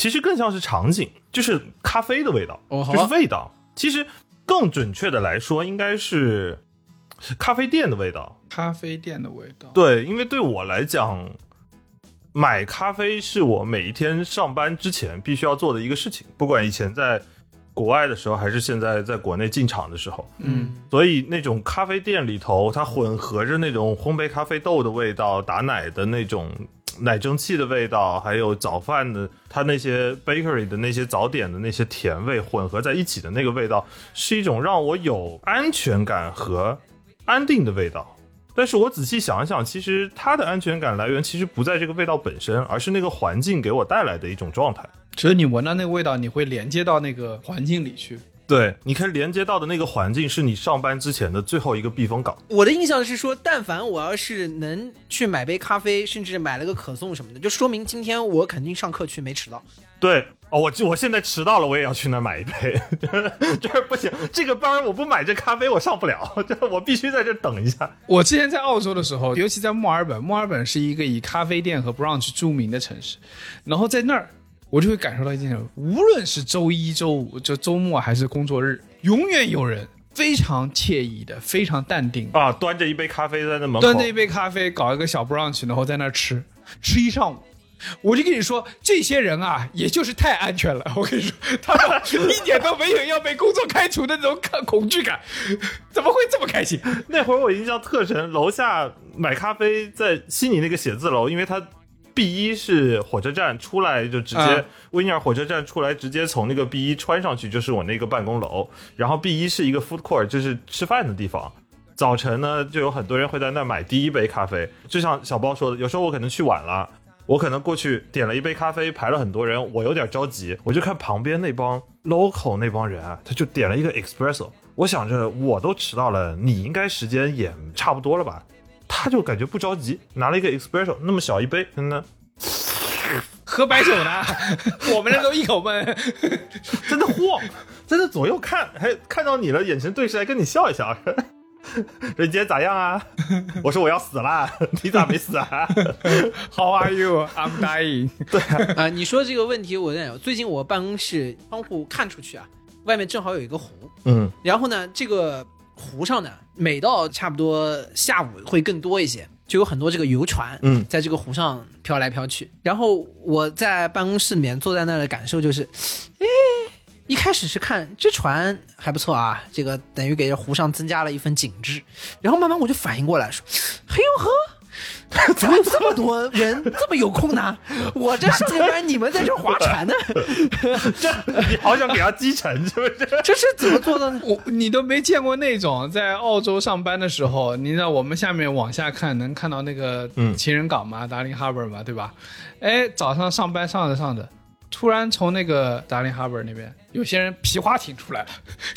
其实更像是场景，就是咖啡的味道， 哦就是味道。其实更准确的来说，应该是咖啡店的味道。 咖啡店的味道。 对，因为对我来讲，买咖啡是我每一天上班之前必须要做的一个事情，不管以前在国外的时候，还是现在在国内进厂的时候。所以那种咖啡店里头，它混合着那种烘焙咖啡豆的味道，打奶的那种奶蒸汽的味道，还有早饭的它那些 bakery 的那些早点的那些甜味混合在一起的那个味道，是一种让我有安全感和安定的味道。但是我仔细想一想，其实它的安全感来源其实不在这个味道本身，而是那个环境给我带来的一种状态。 只是你闻到那个味道，你会连接到那个环境里去。 对，你可以连接到的那个环境是你上班之前的最后一个避风港。 我的印象是说，但凡我要是能去买杯咖啡，甚至买了个可颂什么的，就说明今天我肯定上课去没迟到。 对哦，我现在迟到了，我也要去那买一杯，这不行，这个班我不买这咖啡我上不了，我必须在这等一下。 我之前在澳洲的时候，尤其在墨尔本，墨尔本是一个以咖啡店和 brunch 著名的城市，然后在那儿我就会感受到一件事，无论是周一周五就周末还是工作日，永远有人非常惬意的非常淡定啊，端着一杯咖啡在那门口， 端着一杯咖啡搞一个小 brunch， 然后在那儿吃一上午。我就跟你说，这些人啊，也就是太安全了。我跟你说，他们一点都没有要被工作开除的那种恐惧感，怎么会这么开心？ 那会儿我印象特深，楼下买咖啡在悉尼那个写字楼，因为它 B1 是火车站出来就直接维尼尔火车站出来，直接从那个 B1 穿上去就是我那个办公楼，然后 B1 是一个 food court， 就是吃饭的地方。早晨呢，就有很多人会在那买第一杯咖啡，就像小包说的，有时候我可能去晚了。我可能过去点了一杯咖啡，排了很多人，我有点着急，我就看旁边那帮 local 那帮人啊，他就点了一个 espresso， 我想着我都迟到了，你应该时间也差不多了吧？他就感觉不着急，拿了一个 espresso， 那么小一杯，真的喝白酒呢，我们这都一口闷， 真的晃，在那左右看，还看到你了，眼神对视，还跟你笑一笑。人今天咋样啊？我说我要死了，你咋没死啊 ？How are you? I'm dying 对啊，你说这个问题，我在想，最近我办公室窗户看出去啊，外面正好有一个湖，然后呢，这个湖上呢，每到差不多下午会更多一些，就有很多这个游船，在这个湖上飘来飘去。然后我在办公室里面坐在那儿的感受就是，一开始是看这船还不错啊，这个等于给这湖上增加了一份景致，然后慢慢我就反应过来说，嘿呦呵，怎么这么多人这么有空呢？我这上着班，你们在这划船呢？ 这你好想给他击沉是不是？ 这是怎么做的呢？ 你都没见过那种在澳洲上班的时候，你知道我们下面往下看能看到那个情人港嘛，Darling Harbour 嘛，对吧？哎，早上上班上着。突然从那个 Darling Harbour 那边，有些人皮划艇出来了，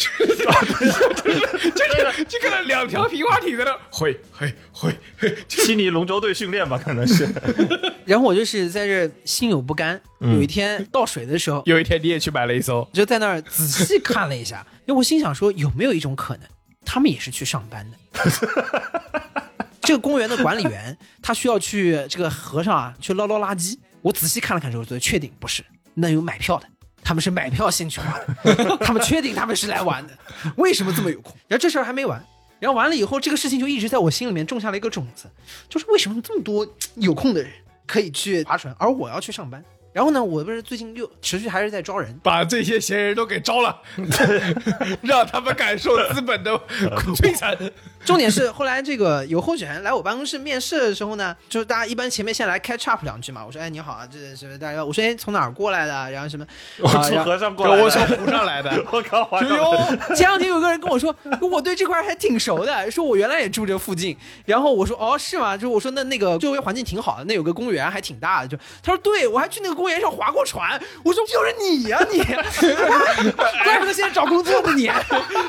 就看到两条皮划艇在那，会， 悉尼龙舟队训练吧，可能是。 然后我就是在这心有不甘，有一天倒水的时候， 有一天你也去买了一艘， 就在那儿仔细看了一下，因为我心想说，有没有一种可能，他们也是去上班的？这个公园的管理员，他需要去这个河上啊，去捞垃圾。我仔细看了看之后，确定不是。那有买票的，他们是买票先去划的，他们确定他们是来玩的，为什么这么有空？然后这事儿还没完，然后完了以后，这个事情就一直在我心里面种下了一个种子，就是为什么这么多有空的人可以去划船，而我要去上班？然后呢，我不是最近又持续还是在招人， 把这些闲人都给招了，让他们感受资本的摧残。 重点是后来这个有候选人来我办公室面试的时候呢，就是大家一般前面先来 catch up 两句嘛。我说，哎，你好啊，这是什么？大家，我说，哎，从哪儿过来的？然后什么？ 我从河上过来的， 我从湖上来的。 我靠，划上前两天有个人跟我说，我对这块还挺熟的，说我原来也住这附近。然后我说，哦，是吗？就我说那个周围环境挺好的，那有个公园还挺大的。就他说，对，我还去那个公园上划过船。我说，就是你呀，你，怪不得现在找工作的你。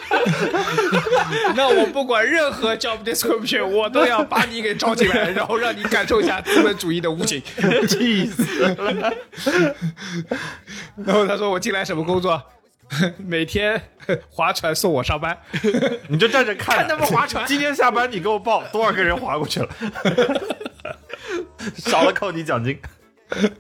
那我不管任何 job description， 我都要把你给招进来，然后让你感受一下资本主义的无情。 气死了。 然后他说我进来什么工作？每天划船送我上班。 你就站着看他们划船。 今天下班你给我报多少个人划过去了，少了扣你奖金。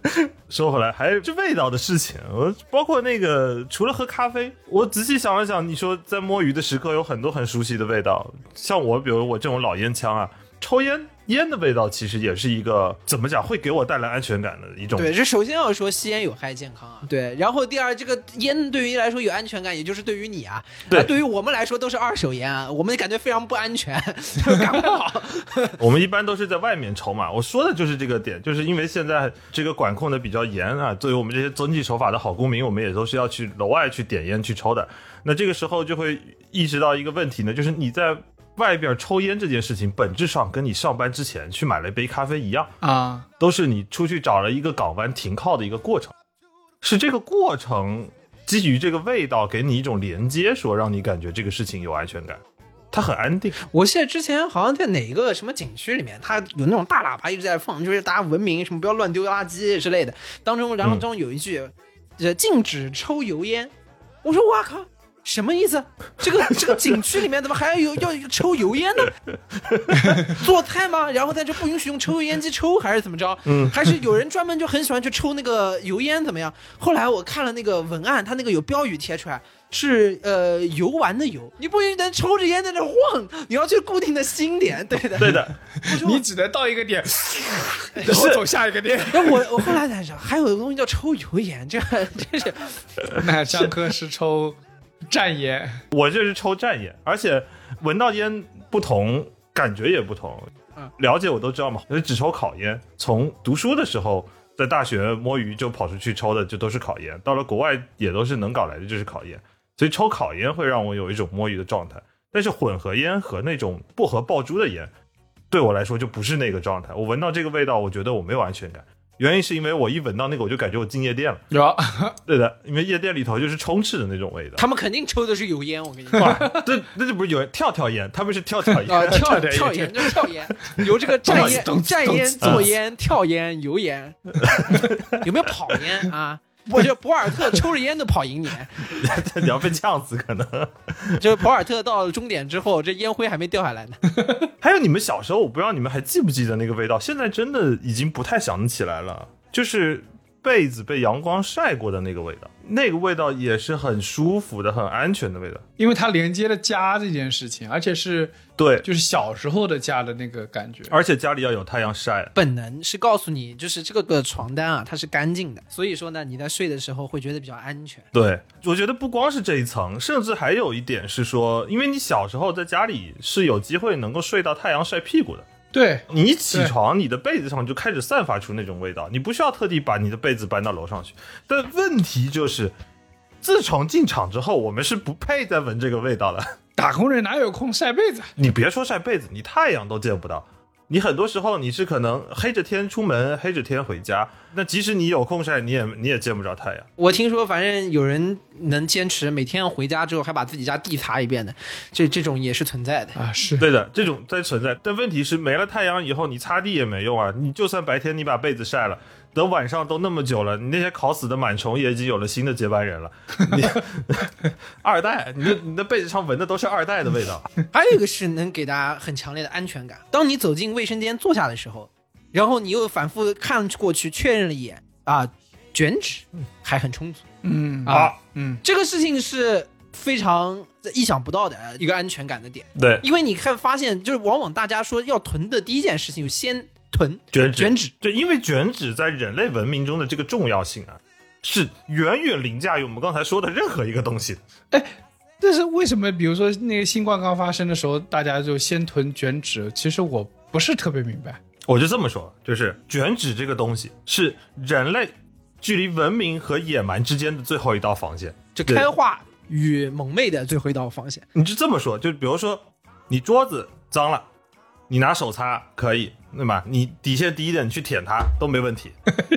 说回来，还是味道的事情。我包括那个，除了喝咖啡，我仔细想了想，你说在摸鱼的时刻有很多很熟悉的味道，像我，比如我这种老烟枪啊，抽烟的味道其实也是一个怎么讲，会给我带来安全感的一种。 对，这首先要说吸烟有害健康啊。对，然后第二，这个烟对于来说有安全感，也就是对于你啊，对于我们来说都是二手烟啊，我们感觉非常不安全，赶不好。 我们一般都是在外面抽嘛，我说的就是这个点，就是因为现在这个管控的比较严啊，作为我们这些遵纪守法的好公民，我们也都是要去楼外去点烟去抽的。那这个时候就会意识到一个问题呢，就是你在外边抽烟这件事情本质上跟你上班之前去买了一杯咖啡一样啊， 都是你出去找了一个港湾停靠的一个过程，是这个过程基于这个味道给你一种连接，说让你感觉这个事情有安全感，它很安定。 我记得之前好像在哪个什么景区里面，它有那种大喇叭一直在放，就是大家文明什么不要乱丢垃圾之类的，然后中有一句禁止抽油烟，我说哇靠，什么意思？这个景区里面怎么还要抽油烟呢？做菜吗？然后在这不允许用抽油烟机抽，还是怎么着？还是有人专门就很喜欢去抽那个油烟，怎么样？后来我看了那个文案，它那个有标语贴出来，是游玩的游，你不能抽着烟在那晃，你要去固定的星点，对的， 对的， 你只能到一个点，然后走下一个点。 然后我后来才知道，还有个东西叫抽油烟，这真是。 那张科是抽战烟， 我这是抽战烟，而且闻到烟不同，感觉也不同。了解我都知道嘛，只抽烤烟。从读书的时候，在大学摸鱼就跑出去抽的就都是烤烟，到了国外也都是能搞来的就是烤烟，所以抽烤烟会让我有一种摸鱼的状态。但是混合烟和那种薄荷爆珠的烟，对我来说就不是那个状态。我闻到这个味道，我觉得我没有安全感。原因是因为我一闻到那个我就感觉我进夜店了。 有， 对的，因为夜店里头就是充斥的那种味道。 他们肯定抽的是油烟，我跟你说。 那就不是有跳烟，他们是跳烟啊，跳烟就是跳烟，有这个站烟、坐烟、跳烟、油烟，有没有跑烟啊？我觉得博尔特抽着烟都跑赢你， 你要被呛死可能。 就是博尔特到了终点之后，这烟灰还没掉下来呢。 还有你们小时候，我不知道你们还记不记得那个味道，现在真的已经不太想得起来了。就是被子被阳光晒过的那个味道，那个味道也是很舒服的、很安全的味道， 因为它连接了家这件事情，而且是对， 就是小时候的家的那个感觉， 而且家里要有太阳晒。 本能是告诉你，就是这个床单啊，它是干净的，所以说呢，你在睡的时候会觉得比较安全。 对，我觉得不光是这一层，甚至还有一点是说，因为你小时候在家里是有机会能够睡到太阳晒屁股的。 对， 你一起床，你的被子上就开始散发出那种味道，你不需要特地把你的被子搬到楼上去。但问题就是，自从进厂之后，我们是不配再闻这个味道了。 打工人哪有空晒被子？ 你别说晒被子，你太阳都见不到。你很多时候你是可能黑着天出门，黑着天回家，那即使你有空晒，你也见不着太阳。 我听说反正有人能坚持每天回家之后还把自己家地擦一遍的，这种也是存在的啊，是对的，这种在存在。但问题是没了太阳以后，你擦地也没用啊。你就算白天你把被子晒了，等晚上都那么久了，你那些烤死的螨虫也已经有了新的接班人了。你二代，你的被子上闻的都是二代的味道。 还有一个是能给大家很强烈的安全感，当你走进卫生间坐下的时候，然后你又反复看过去确认了一眼啊，卷纸还很充足，这个事情是非常意想不到的一个安全感的点。 对， 因为你看发现，就是往往大家说要囤的第一件事情，就先囤卷纸。 对，因为卷纸在人类文明中的这个重要性啊，是远远凌驾于我们刚才说的任何一个东西。 哎，但是为什么比如说那个新冠刚发生的时候，大家就先囤卷纸？其实我不是特别明白。 我就这么说，就是卷纸这个东西是人类距离文明和野蛮之间的最后一道防线， 就开化与蒙昧的最后一道防线。 你就这么说，就比如说你桌子脏了，你拿手擦可以，对吧？你底线低一点，你去舔它都没问题。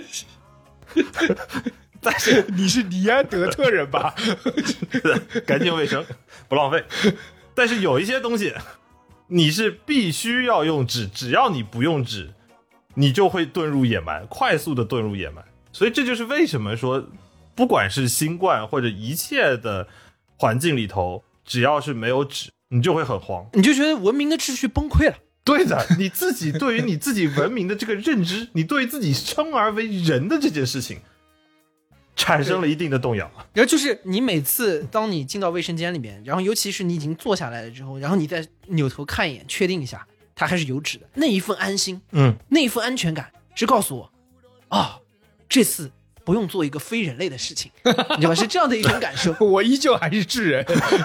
但是你是尼安德特人吧？ 干净卫生，不浪费。但是有一些东西你是必须要用纸，只要你不用纸，你就会遁入野蛮，快速的遁入野蛮。所以这就是为什么说，不管是新冠或者一切的环境里头，只要是没有纸，你就会很慌， 你就觉得文明的秩序崩溃了。 对的，你自己对于你自己文明的这个认知，你对自己生而为人的这件事情产生了一定的动摇。 然后就是你每次当你进到卫生间里面，然后尤其是你已经坐下来了之后，然后你再扭头看一眼，确定一下它还是有纸的，那一份安心，那一份安全感是告诉我，这次不用做一个非人类的事情，你知道吧？是这样的一种感受。 我依旧还是智人。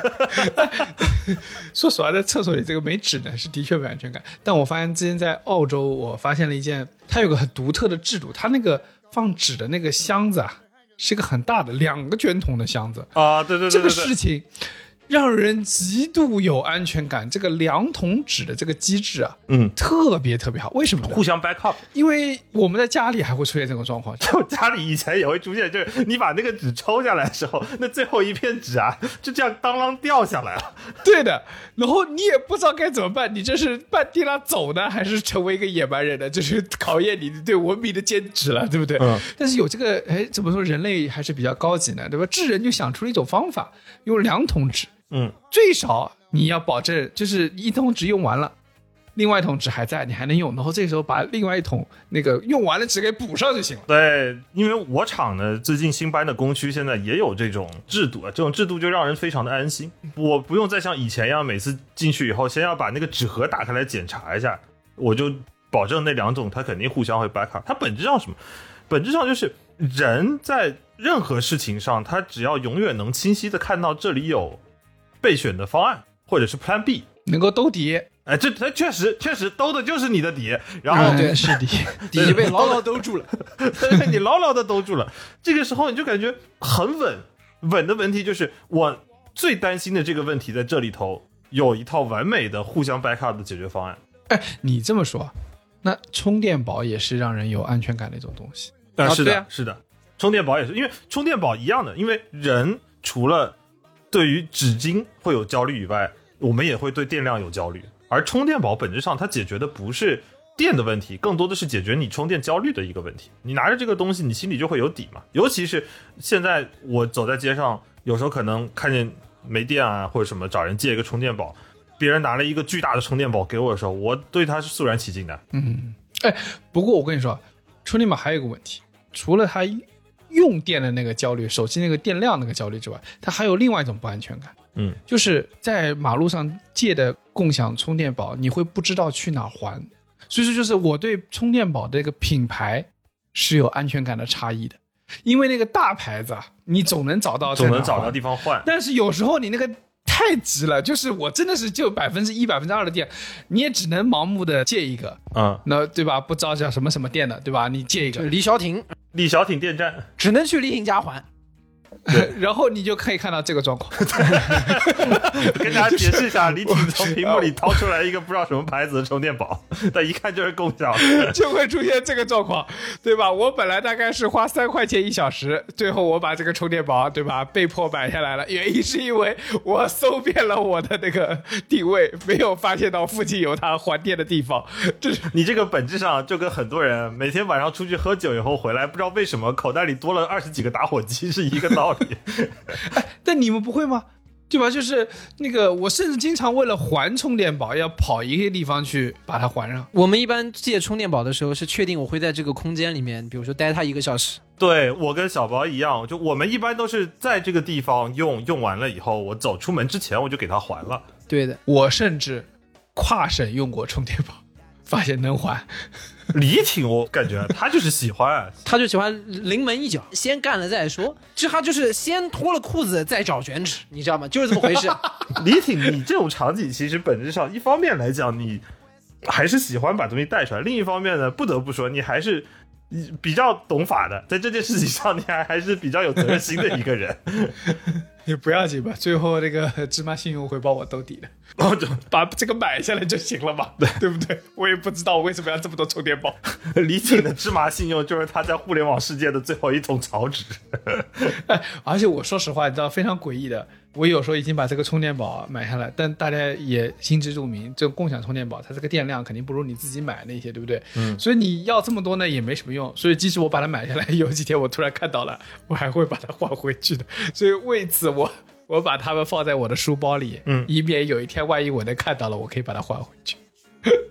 说实话，在厕所里这个没纸呢，是的确没安全感。但我发现之前在澳洲，我发现了一件，它有个很独特的制度，它那个放纸的那个箱子啊，是一个很大的2个卷筒的箱子啊，对， 这个事情让人极度有安全感。这个2桶纸的这个机制啊，特别特别好。为什么呢？ 互相 back up。 因为我们在家里还会出现这种状况， 就家里以前也会出现，就是你把那个纸抽下来的时候，那最后一片纸啊，就这样当啷掉下来了。 对的，然后你也不知道该怎么办，你这是半地拉走呢，还是成为一个野蛮人呢？就是考验你对文明的坚持了，对不对？但是有这个，怎么说，人类还是比较高级呢，对吧？智人就想出了一种方法，用2桶纸。最少你要保证就是1桶纸用完了，另外1桶纸还在，你还能用，然后这个时候把另外1桶那个用完了纸给补上就行了。 对，因为我厂呢最近新搬的工区现在也有这种制度，这种制度就让人非常的安心，我不用再像以前一样每次进去以后先要把那个纸盒打开来检查一下，我就保证那2种它肯定互相会 back up。它本质上什么？本质上就是人在任何事情上，他只要永远能清晰的看到这里有备选的方案或者是 Plan B， 能够兜底。 这它确实兜的就是你的底，然后对，是底底就被牢牢兜住了。 你牢牢的兜住了，这个时候你就感觉很稳的问题就是我最担心的这个问题在这里头有一套完美的互相 back up 的解决方案。 你这么说，那充电宝也是让人有安全感的一种东西。 是的， 对啊， 是的，充电宝也是，因为充电宝一样的，因为人除了对于纸巾会有焦虑以外，我们也会对电量有焦虑，而充电宝本质上它解决的不是电的问题，更多的是解决你充电焦虑的一个问题。你拿着这个东西，你心里就会有底嘛。尤其是现在我走在街上，有时候可能看见没电啊，或者什么，找人借一个充电宝，别人拿了一个巨大的充电宝给我的时候，我对它是肃然起敬的。 不过我跟你说，充电宝还有一个问题，除了它用电的那个焦虑，手机那个电量那个焦虑之外，它还有另外一种不安全感。就是在马路上借的共享充电宝，你会不知道去哪儿还。所以说，就是我对充电宝的这个品牌是有安全感的差异的，因为那个大牌子啊，你总能找到地方换。 但是有时候你那个太急了，就是我真的是就1%、2%的电，你也只能盲目的借一个，那对吧？不知道叫什么什么电的，对吧？你借一个， 李小挺电站， 只能去李挺家还。 然后你就可以看到这个状况。 跟大家解释一下，李挺从屏幕里掏出来一个不知道什么牌子的充电宝，但一看就是共享， 就会出现这个状况，对吧？我本来大概是花3块钱1小时，最后我把这个充电宝，对吧，被迫买下来了，原因是因为我搜遍了我的那个定位，没有发现到附近有它还电的地方。 你这个本质上就跟很多人每天晚上出去喝酒以后回来，不知道为什么口袋里多了20几个打火机是一个道理。 但你们不会吗？对吧？就是那个，我甚至经常为了还充电宝，要跑一个地方去把它还上。 我们一般借充电宝的时候，是确定我会在这个空间里面，比如说待它1个小时。 对，我跟小宝一样，就我们一般都是在这个地方用完了以后，我走出门之前我就给它还了。 对的， 我甚至跨省用过充电宝，发现能还。 李挺我感觉他就是喜欢， 他就喜欢临门一脚，先干了再说。他就是先脱了裤子再找卷纸，你知道吗？就是这么回事。 李挺，你这种场景其实本质上一方面来讲，你还是喜欢把东西带出来；另一方面呢，不得不说你还是比较懂法的，在这件事情上你还是比较有责任心的一个人。 也不要紧吧，最后那个芝麻信用会帮我兜底的，把这个买下来就行了嘛，对不对？我也不知道我为什么要这么多充电宝。 李挺的芝麻信用就是他在互联网世界的最后一桶草纸。 而且我说实话，你知道非常诡异的，我有时候已经把这个充电宝买下来，但大家也心知肚明，这个共享充电宝它这个电量肯定不如你自己买那些，对不对？所以你要这么多呢也没什么用，所以即使我把它买下来，有几天我突然看到了，我还会把它还回去的。所以为此我把它们放在我的书包里，以免有一天万一我能看到了，我可以把它还回去。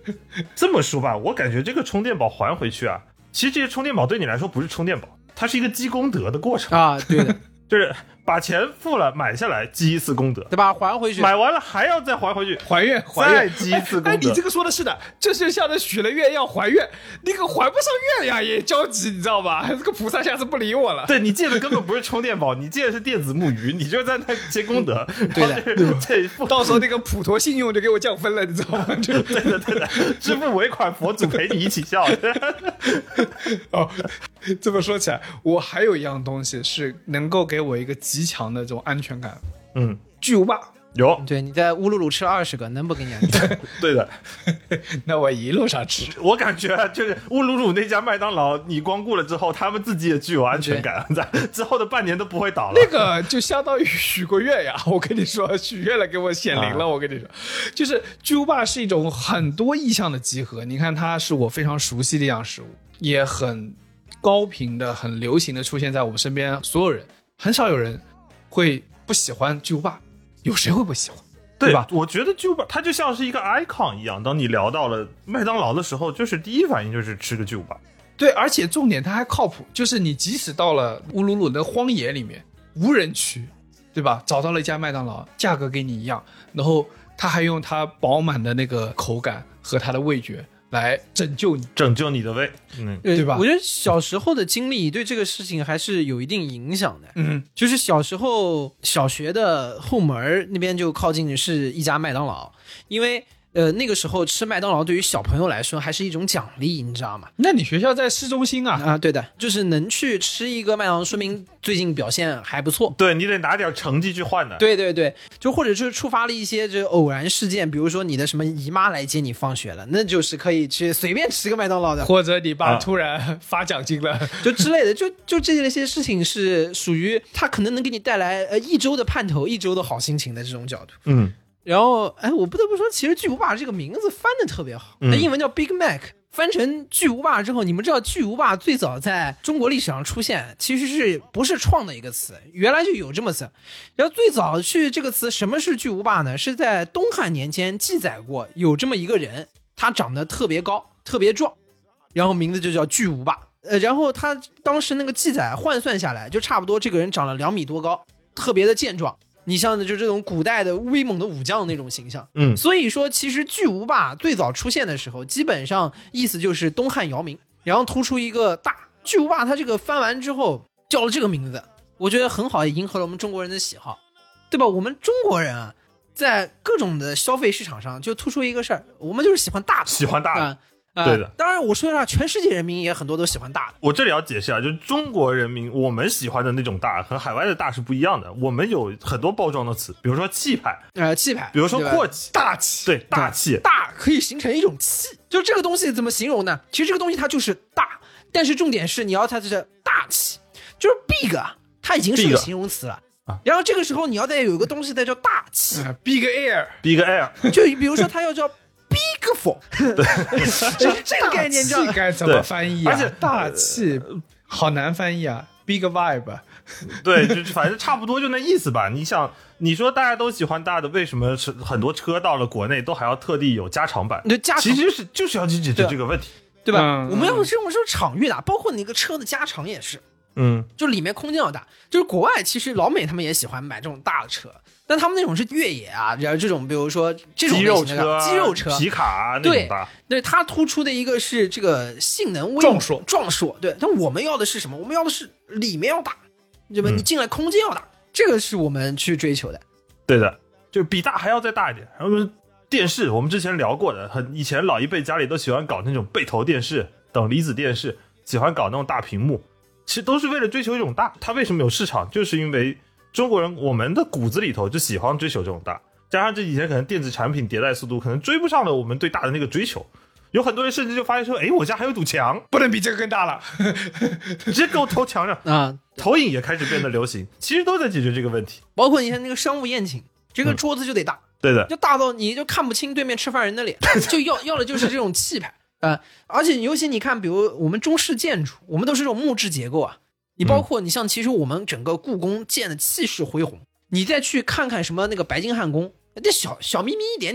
这么说吧，我感觉这个充电宝还回去啊，其实这些充电宝对你来说不是充电宝，它是一个积功德的过程啊，对的， 就是把钱付了买下来积一次功德， 对吧？还回去， 买完了还要再还回去， 还愿再积一次功德。 哎，你这个说的是的，这就像是许了愿要还愿，那个还不上愿呀，也着急，你知道吧？这个菩萨下次不理我了。 对，你借的根本不是充电宝，你借的是电子木鱼，你就在那积功德。 对的， 对， 到时候那个普陀信用就给我降分了，你知道吗？ 对的，对的，支付尾款，佛祖陪你一起笑。 哦，这么说起来，我还有一样东西是能够给我一个极强的这种安全感。巨无霸有， 嗯对，你在乌鲁鲁吃了20个，能不给你安全？ 对的。 那我一路上吃。 我感觉就是乌鲁鲁那家麦当劳，你光顾了之后，他们自己也具有安全感，在之后的半年都不会倒了。 那个就相当于许过愿呀，我跟你说，许愿了给我显灵了。我跟你说，就是巨无霸是一种很多意象的集合。你看，它是我非常熟悉的一样食物，也很高频的、很流行的出现在我们身边，所有人很少有人会不喜欢巨无霸，有谁会不喜欢？对吧？ 我觉得巨无霸它就像是一个 icon 一样，当你聊到了麦当劳的时候，就是第一反应就是吃个巨无霸。 对，而且重点它还靠谱，就是你即使到了乌鲁鲁的荒野里面，无人区，对吧？找到了一家麦当劳，价格跟你一样，然后他还用它饱满的那个口感和它的味觉来拯救你的胃， 对吧？ 我觉得小时候的经历对这个事情还是有一定影响的。就是小时候小学的后门那边就靠近的是一家麦当劳，因为那个时候吃麦当劳对于小朋友来说还是一种奖励，你知道吗？ 那你学校在市中心啊？ 啊，对的，就是能去吃一个麦当劳，说明最近表现还不错。 对，你得拿点成绩去换的。 对对对，就或者是触发了一些这偶然事件，比如说你的什么姨妈来接你放学了，那就是可以去随便吃个麦当劳的， 或者你爸突然发奖金了， 就之类的，就这些事情是属于它可能能给你带来一周的盼头，一周的好心情的这种角度。然后，哎，我不得不说，其实巨无霸这个名字翻的特别好，它英文叫 Big Mac， 翻成巨无霸之后，你们知道巨无霸最早在中国历史上出现，其实是不是创的一个词，原来就有这么词。然后最早去这个词，什么是巨无霸呢？是在东汉年间记载过，有这么一个人，他长得特别高，特别壮，然后名字就叫巨无霸。然后他当时那个记载换算下来，就差不多这个人长了2米多高，特别的健壮。你像就这种古代的威猛的武将那种形象，所以说其实巨无霸最早出现的时候，基本上意思就是东汉姚明，然后突出一个大巨无霸。他这个翻完之后叫了这个名字，我觉得很好，也迎合了我们中国人的喜好，对吧？我们中国人啊，在各种的消费市场上就突出一个事儿，我们就是喜欢大的， 喜欢大的。 对的，当然我说一下，全世界人民也很多都喜欢大的。 我这里要解释啊，就是中国人民我们喜欢的那种大和海外的大是不一样的。我们有很多包装的词，比如说气派， 气派， 比如说阔气、 大气， 对，大气， 大可以形成一种气。就这个东西怎么形容呢？其实这个东西它就是大，但是重点是你要它是大气，就是 big 啊，它已经是个形容词了。然后这个时候你要再有一个东西再叫大气 ，big air，big air， 就比如说它要叫。Bigful， 对，这个概念大气该怎么翻译啊？而且大气好难翻译啊 ，big vibe， 对，就反正差不多就那意思吧。你想，你说大家都喜欢大的，为什么很多车到了国内都还要特地有加长版？ 对，加长其实就是要去解决这个问题， 对吧？我们要这种场域大，包括那个车的加长也是，就里面空间要大。就是国外其实老美他们也喜欢买这种大的车。但他们那种是越野啊，然后这种比如说这种肌肉车、 肌肉车、 皮卡那种大， 对，它突出的一个是这个性能壮硕，对。但我们要的是什么？我们要的是里面要大，对吧？你进来空间要大，这个是我们去追求的。 对的，就比大还要再大一点。然后电视，我们之前聊过的，以前老一辈家里都喜欢搞那种背投电视、等离子电视，喜欢搞那种大屏幕，其实都是为了追求一种大。它为什么有市场？就是因为中国人我们的骨子里头就喜欢追求这种大，加上这几年可能电子产品迭代速度可能追不上了我们对大的那个追求，有很多人甚至就发现说，哎，我家还有堵墙， 不能比这个更大了， 直接给我投墙上啊！投影也开始变得流行，其实都在解决这个问题。 包括你看那个商务宴请，这个桌子就得大， 对的， 就大到你就看不清对面吃饭人的脸，就要的就是这种气派而且尤其你看，比如我们中式建筑，我们都是这种木质结构啊。你包括你像其实我们整个故宫建的气势恢宏，你再去看看什么那个白金汉宫，那小咪咪一点点，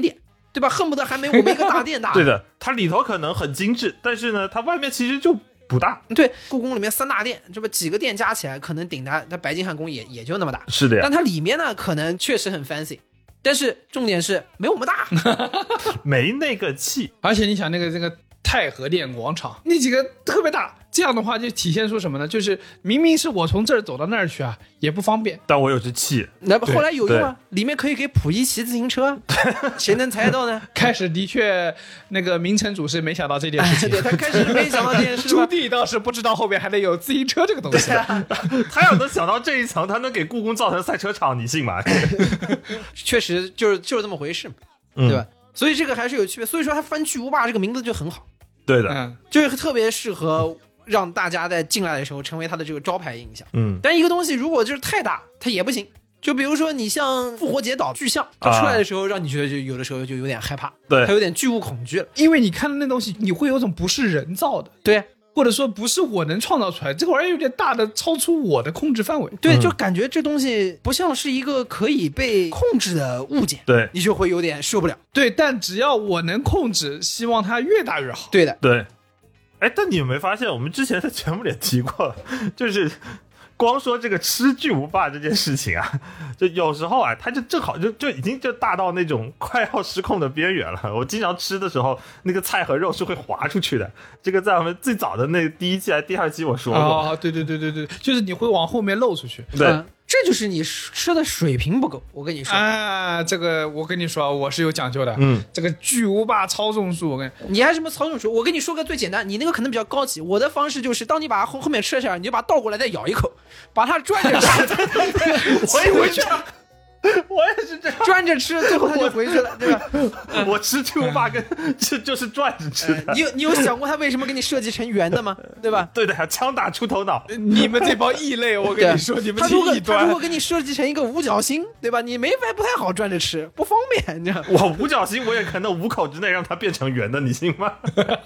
对吧？恨不得还没我们一个大店大。 对的，它里头可能很精致，但是呢，它外面其实就不大。 对，故宫里面3大殿，这不几个殿加起来，可能顶它白金汉宫也就那么大。 是的呀， 但它里面呢，可能确实很 fancy， 但是重点是没我们大， 没那个气。 而且你想那个太和殿广场那几个特别大，这样的话就体现出什么呢？就是明明是我从这儿走到那儿去啊，也不方便。 但我有只气。 那后来有用啊，里面可以给溥仪骑自行车，谁能猜到呢？ 开始的确，那个明成祖师没想到这件事情， 对他开始没想到这件事。 朱棣倒是不知道后面还得有自行车这个东西。 他要能想到这一层，他能给故宫造成赛车场，你信吗？ 确实就是这么回事嘛，对吧？所以这个还是有区别。所以说他翻巨无霸这个名字就很好。 对的， 就是特别适合让大家在进来的时候成为他的这个招牌印象。但一个东西如果就是太大，它也不行。就比如说你像复活节岛巨像，它出来的时候让你觉得就有的时候就有点害怕， 对， 它有点巨物恐惧了， 因为你看到那东西，你会有种不是人造的， 对， 或者说不是我能创造出来，这个玩意儿有点大的超出我的控制范围。 对，就感觉这东西不像是一个可以被控制的物件， 对， 你就会有点受不了。 对，但只要我能控制，希望它越大越好。 对的， 对。哎，但你有没有发现，我们之前在节目里提过，就是光说这个吃巨无霸这件事情啊，就有时候啊，它就正好就已经就大到那种快要失控的边缘了。我经常吃的时候，那个菜和肉是会滑出去的。这个在我们最早的那第1期还是第2期我说过。 哦，对，就是你会往后面漏出去。 对。 这就是你吃的水平不够，我跟你说啊，这个我跟你说，我是有讲究的。这个巨无霸操纵术， 你还什么操纵术？我跟你说个最简单，你那个可能比较高级。我的方式就是，当你把后面吃了下来，你就把它倒过来再咬一口，把它转着吃。 我以为这样。我也是这样转着吃，最后它就回去了，对吧？ 我吃巨无霸跟就是转着吃的。 你有想过他为什么给你设计成圆的吗？对吧？ 对的，枪打出头脑。 你们这帮异类，我跟你说，你们这异端。 他如果给你设计成一个五角星，对吧？你不太好转着吃，不方便，你知道？ 我五角星我也可能5口之内让它变成圆的，你信吗？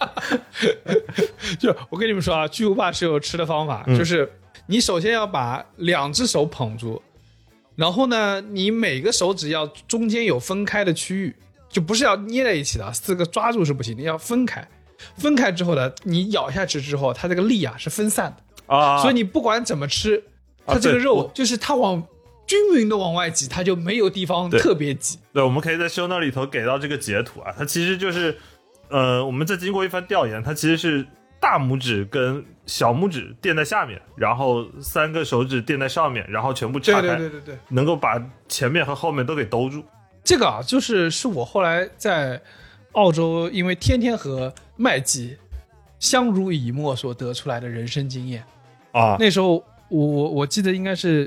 就我跟你们说啊，巨无霸是有吃的方法，就是你首先要把2只手捧住。然后呢，你每个手指要中间有分开的区域，就不是要捏在一起的，4个抓住是不行的，要分开。分开之后呢，你咬下去之后，它这个力啊是分散的啊，所以你不管怎么吃，它这个肉就是它往均匀的往外挤，它就没有地方特别挤。 对，我们可以在 show note 里头给到这个截图啊，它其实就是我们这经过一番调研，它其实是大拇指跟小拇指垫在下面，然后3个手指垫在上面，然后全部岔开， 对， 能够把前面和后面都给兜住。 这个啊，是我后来在澳洲，因为天天和麦记相濡以沫所得出来的人生经验啊。 那时候我记得应该是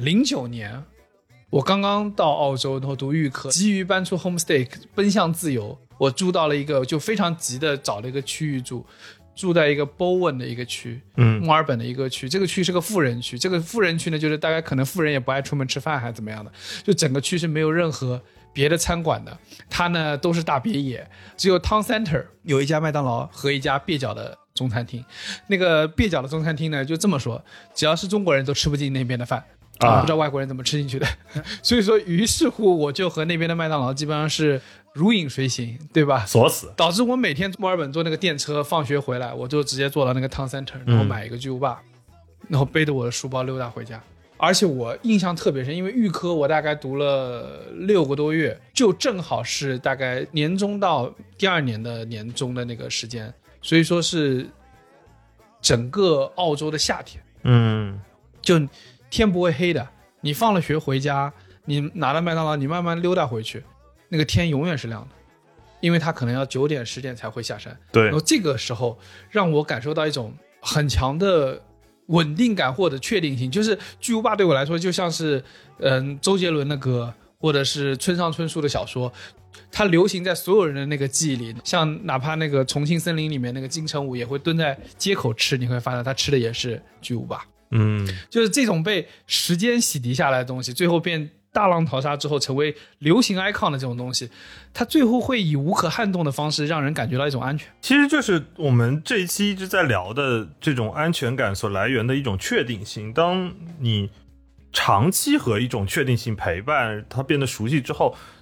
09年，我刚刚到澳洲，然后读预科，急于搬出 homestay， 奔向自由，我住到了一个就非常急的找了一个区域住在一个 Bowen 的一个区，墨尔本的一个区，这个区是个富人区，这个富人区呢，就是大概可能富人也不爱出门吃饭还怎么样的，就整个区是没有任何别的餐馆的，它呢都是大别野，只有 Town Center 有一家麦当劳和一家蹩脚的中餐厅，那个蹩脚的中餐厅呢就这么说，只要是中国人都吃不进那边的饭。不知道外国人怎么吃进去的，所以说于是乎我就和那边的麦当劳基本上是如影随形，对吧？ 锁死， 导致我每天墨尔本坐那个电车放学回来，我就直接坐到那个 Town Center， 然后买一个巨无霸，然后背着我的书包溜达回家。而且我印象特别深，因为预科我大概读了6个多月，就正好是大概年中到第2年的年中的那个时间，所以说是整个澳洲的夏天。就天不会黑的，你放了学回家，你拿了麦当劳，你慢慢溜达回去，那个天永远是亮的，因为它可能要9点10点才会下山。 对， 然后这个时候让我感受到一种很强的稳定感或者确定性，就是巨无霸对我来说就像是周杰伦的歌或者是村上春树的小说，它流行在所有人的那个记忆里，像哪怕那个重庆森林里面那个金城武也会蹲在街口吃，你会发现他吃的也是巨无霸。就是这种被时间洗涤下来的东西，最后变大浪淘沙之后成为流行 icon 的这种东西，它最后会以无可撼动的方式让人感觉到一种安全。 其实就是我们这一期一直在聊的这种安全感所来源的一种确定性，当你长期和一种确定性陪伴，它变得熟悉之后，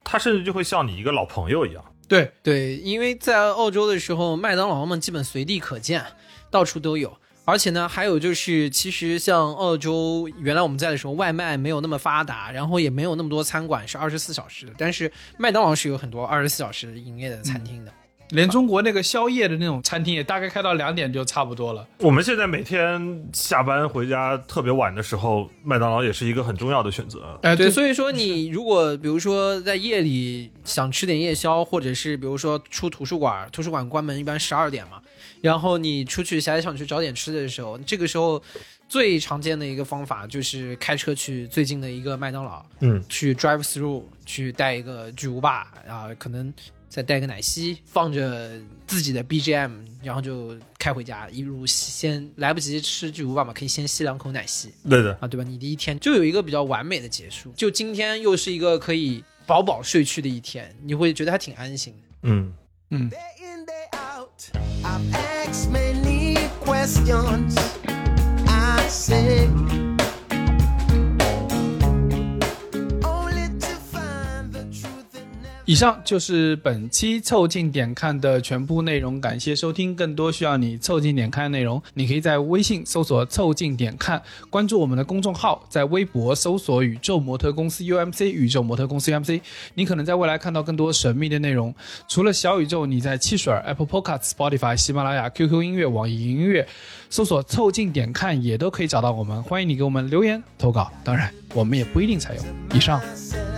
他甚至就会像你一个老朋友一样。 对对，因为在澳洲的时候，麦当劳们基本随地可见，到处都有。而且呢，还有就是，其实像澳洲原来我们在的时候，外卖没有那么发达，然后也没有那么多餐馆是24小时的，但是麦当劳是有很多24小时营业的餐厅的。 连中国那个宵夜的那种餐厅也大概开到2点就差不多了。 我们现在每天下班回家特别晚的时候，麦当劳也是一个很重要的选择。 对，所以说你如果比如说在夜里想吃点夜宵，或者是比如说出图书馆关门一般12点嘛，然后你出去狭想去找点吃的时候，这个时候最常见的一个方法就是开车去最近的一个麦当劳，去 drive through 去带一个巨无霸啊，可能再带个奶昔，放着自己的 BGM， 然后就开回家，一路先来不及吃巨无霸嘛，可以先吸2口奶昔。 对的啊，对吧？你的一天就有一个比较完美的结束，就今天又是一个可以饱饱睡去的一天，你会觉得还挺安心的。 Day in, day out, I've asked many questions. I say, only to find the truth in every 以上就是本期凑近点看的全部内容，感谢收听。更多需要你凑近点看的内容，你可以在微信搜索凑近点看，关注我们的公众号，在微博搜索宇宙模特公司 UMC 宇宙模特公司 UMC， 你可能在未来看到更多神秘的内容。除了小宇宙，你在汽水、Apple Podcast、Spotify、喜马拉雅、QQ 音乐、网易云音乐搜索凑近点看也都可以找到我们，欢迎你给我们留言投稿，当然我们也不一定采用。以上。